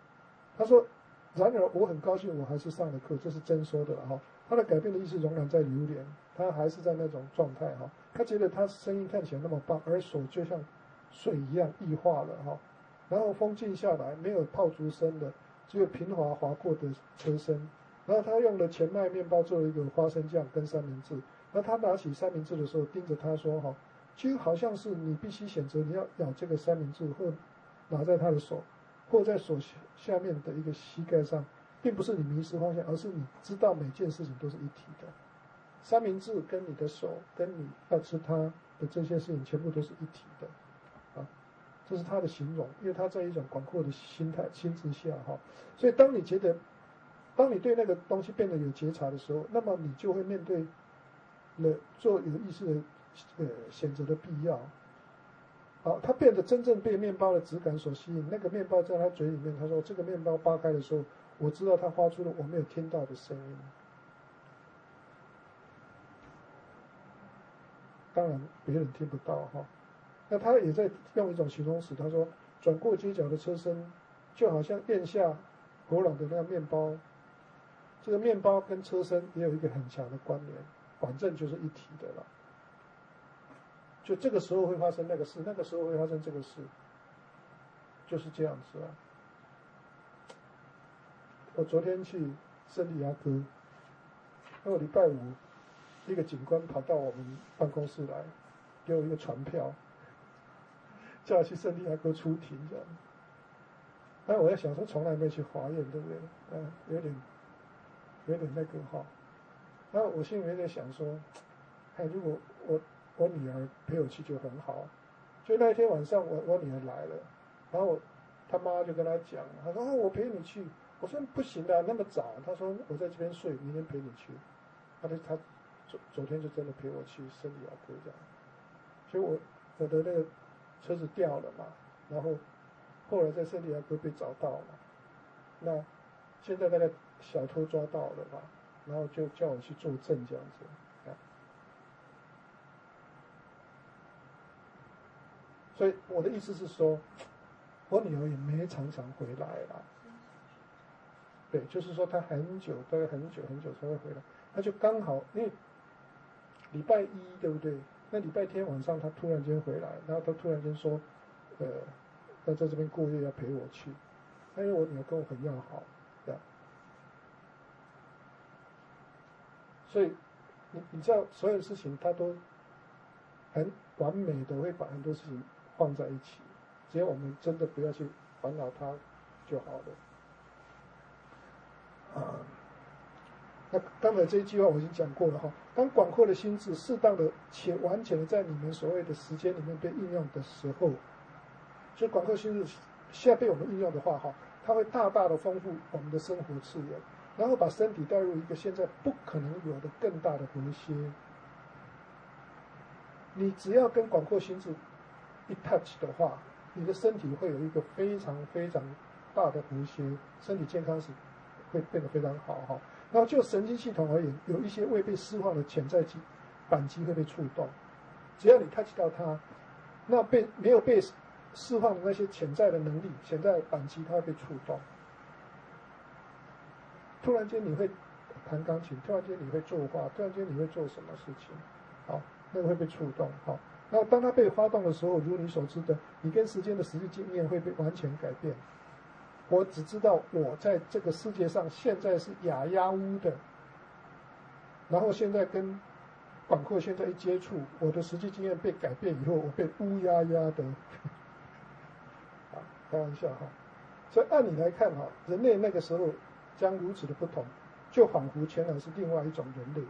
他说，然而我很高兴，我还是上了课，这是真说的哈。他的改变的意思仍然在流连，他还是在那种状态哈。他觉得他声音看起来那么棒，而手就像水一样异化了哈。然后风静下来，没有炮竹声的，只有平滑划过的车声。然后他用了全麦面包做了一个花生酱跟三明治。那他拿起三明治的时候，盯着他说哈，就好像是你必须选择你要咬这个三明治，或拿在他的手，或在手下面的一个膝盖上。并不是你迷失方向，而是你知道每件事情都是一体的。三明治跟你的手，跟你要吃它的这些事情，全部都是一体的，啊，这是他的形容，因为他在一种广阔的心态心智下哈，所以当你觉得，当你对那个东西变得有觉察的时候，那么你就会面对了做有意识的呃选择的必要。好，他变得真正被面包的质感所吸引，那个面包在他嘴里面，他说这个面包扒开的时候，我知道他发出了我没有听到的声音。当然别人听不到哈。那他也在用一种形容词，他说转过街角的车身，就好像咽下古老的那个面包，这个面包跟车身也有一个很强的关联，反正就是一体的了。就这个时候会发生那个事，那个时候会发生这个事，就是这样子啊。我昨天去圣地亚哥，那个礼拜五，一个警官跑到我们办公室来，给我一个传票，叫我去圣地亚哥出庭这样。那我在想说，从来没去法院，对不对？嗯，有点，有点那个哈。然后我心里面在想说，哎，如果我我女儿陪我去就很好。所以那一天晚上我，我我女儿来了，然后他妈就跟她讲，她说、啊、我陪你去。我说不行的，那么早。他说我在这边睡，明天陪你去。他他昨昨天就真的陪我去圣地亚哥这样。所以我我的那个车子掉了嘛，然后后来在圣地亚哥被找到了，那现在那个小偷抓到了嘛，然后就叫我去作证这样子。所以我的意思是说，我女儿也没常常回来啦。对，就是说她很久，大概很久很久才会回来。她就刚好，因为礼拜一对不对？那礼拜天晚上她突然间回来，然后她突然间说，呃，要在这边过夜，要陪我去。因为我女儿跟我很要好，这样。所以你你知道，所有事情她都很完美的会把很多事情放在一起，只要我们真的不要去烦恼它就好了。啊，那刚才这一句话我已经讲过了哈。当广阔的心智适当的且完全的在你们所谓的时间里面被应用的时候，所以广阔心智现在被我们应用的话哈，它会大大的丰富我们的生活次元，然后把身体带入一个现在不可能有的更大的和谐。你只要跟广阔心智一 touch 的话，你的身体会有一个非常非常大的和谐，身体健康是会变得非常好哈。然后就神经系统而言，有一些未被释放的潜在机扳机会被触动，只要你 touch 到它，那被没有被释放的那些潜在的能力、潜在的扳机，它会被触动。突然间你会弹钢琴，突然间你会作画，突然间你会做什么事情，好，那个会被触动，好。然后当它被发动的时候，如你所知的，你跟时间的实际经验会被完全改变。我只知道我在这个世界上现在是哑哑乌的，然后现在跟广阔现在一接触，我的实际经验被改变以后，我被乌压压的，啊，开玩笑哈。所以按你来看哈，人类那个时候将如此的不同，就仿佛全然是另外一种人类。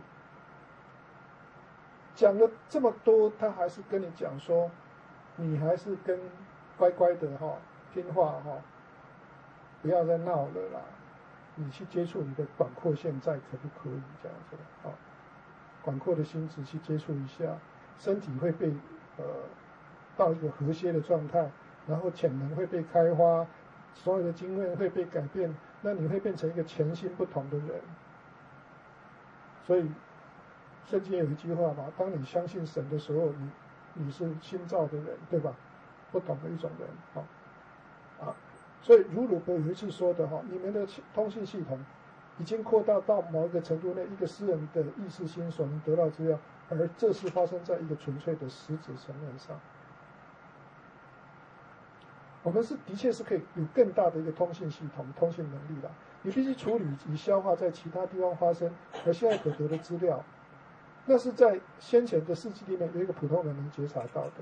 讲了这么多，他还是跟你讲说，你还是跟乖乖的哈，听话哈。不要再闹了啦！你去接触你的广阔现在可不可以这样子啊？广阔的心智去接触一下，身体会被呃到一个和谐的状态，然后潜能会被开花，所有的经验会被改变，那你会变成一个全新不同的人。所以圣经有一句话嘛，当你相信神的时候，你你是新造的人，对吧？不同的一种人，啊啊。 所以如鲁格有一次说的哈，你们的通信系统已经扩大到某一个程度内，一个私人的意识心所能得到资料，而这是发生在一个纯粹的实质层面上。我们是的确是可以有更大的一个通信系统、通信能力的。你必须处理与消化在其他地方发生而现在可得的资料，那是在先前的世纪里面有一个普通人能觉察到的。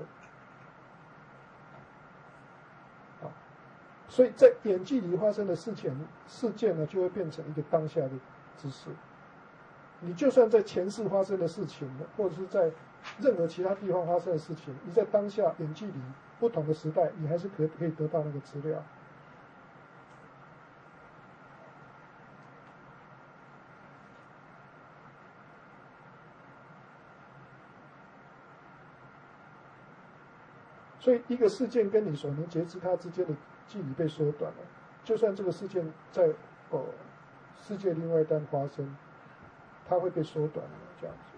啊，所以在远距离发生的事情事件呢，就会变成一个当下的知识。你就算在前世发生的事情，或者是在任何其他地方发生的事情，你在当下远距离不同的时代，你还是可可以得到那个资料。所以一个事件跟你所能觉知它之间的距离被缩短了，就算这个事件在呃世界另外一端发生，它会被缩短了这样子。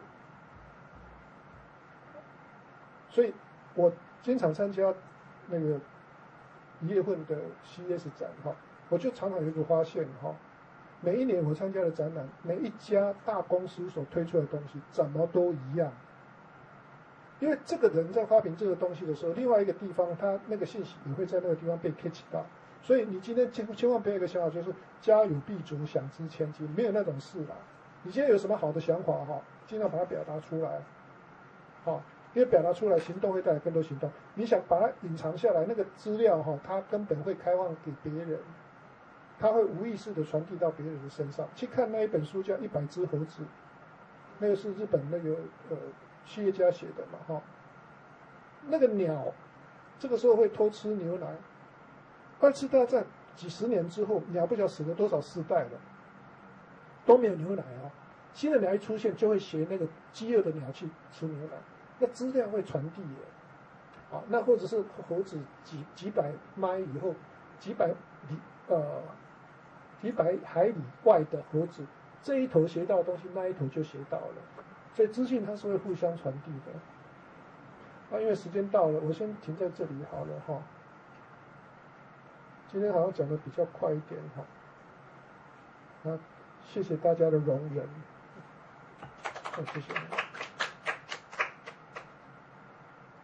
所以我经常参加那个一月份的 C S 展哈，我就常常有一个发现哈，每一年我参加的展览，每一家大公司所推出的东西怎么都一样。因为这个人在发明这个东西的时候，另外一个地方他那个信息也会在那个地方被 catch 到，所以你今天千千万不要有一个想法，就是家有必足，想知千金，没有那种事啦。你今天有什么好的想法哈，尽量把它表达出来，好，因为表达出来，行动会带来更多行动。你想把它隐藏下来，那个资料哈，它根本会开放给别人，它会无意识的传递到别人的身上。去看那一本书叫《一百只猴子》，那个是日本那个呃。企业家写的嘛，哈，那个鸟，这个时候会偷吃牛奶。二次大战几十年之后，鸟不晓得死了多少世代了，都没有牛奶哦。新的鸟一出现，就会学那个饥饿的鸟去吃牛奶，那资料会传递耶。啊，那或者是猴子几几百迈以后，几百里呃几百海里外的猴子，这一头学到的东西，那一头就学到了。所以资讯它是会互相传递的。啊，因为时间到了，我先停在这里好了哈。今天好像讲的比较快一点哈。啊，谢谢大家的容忍。啊，谢谢。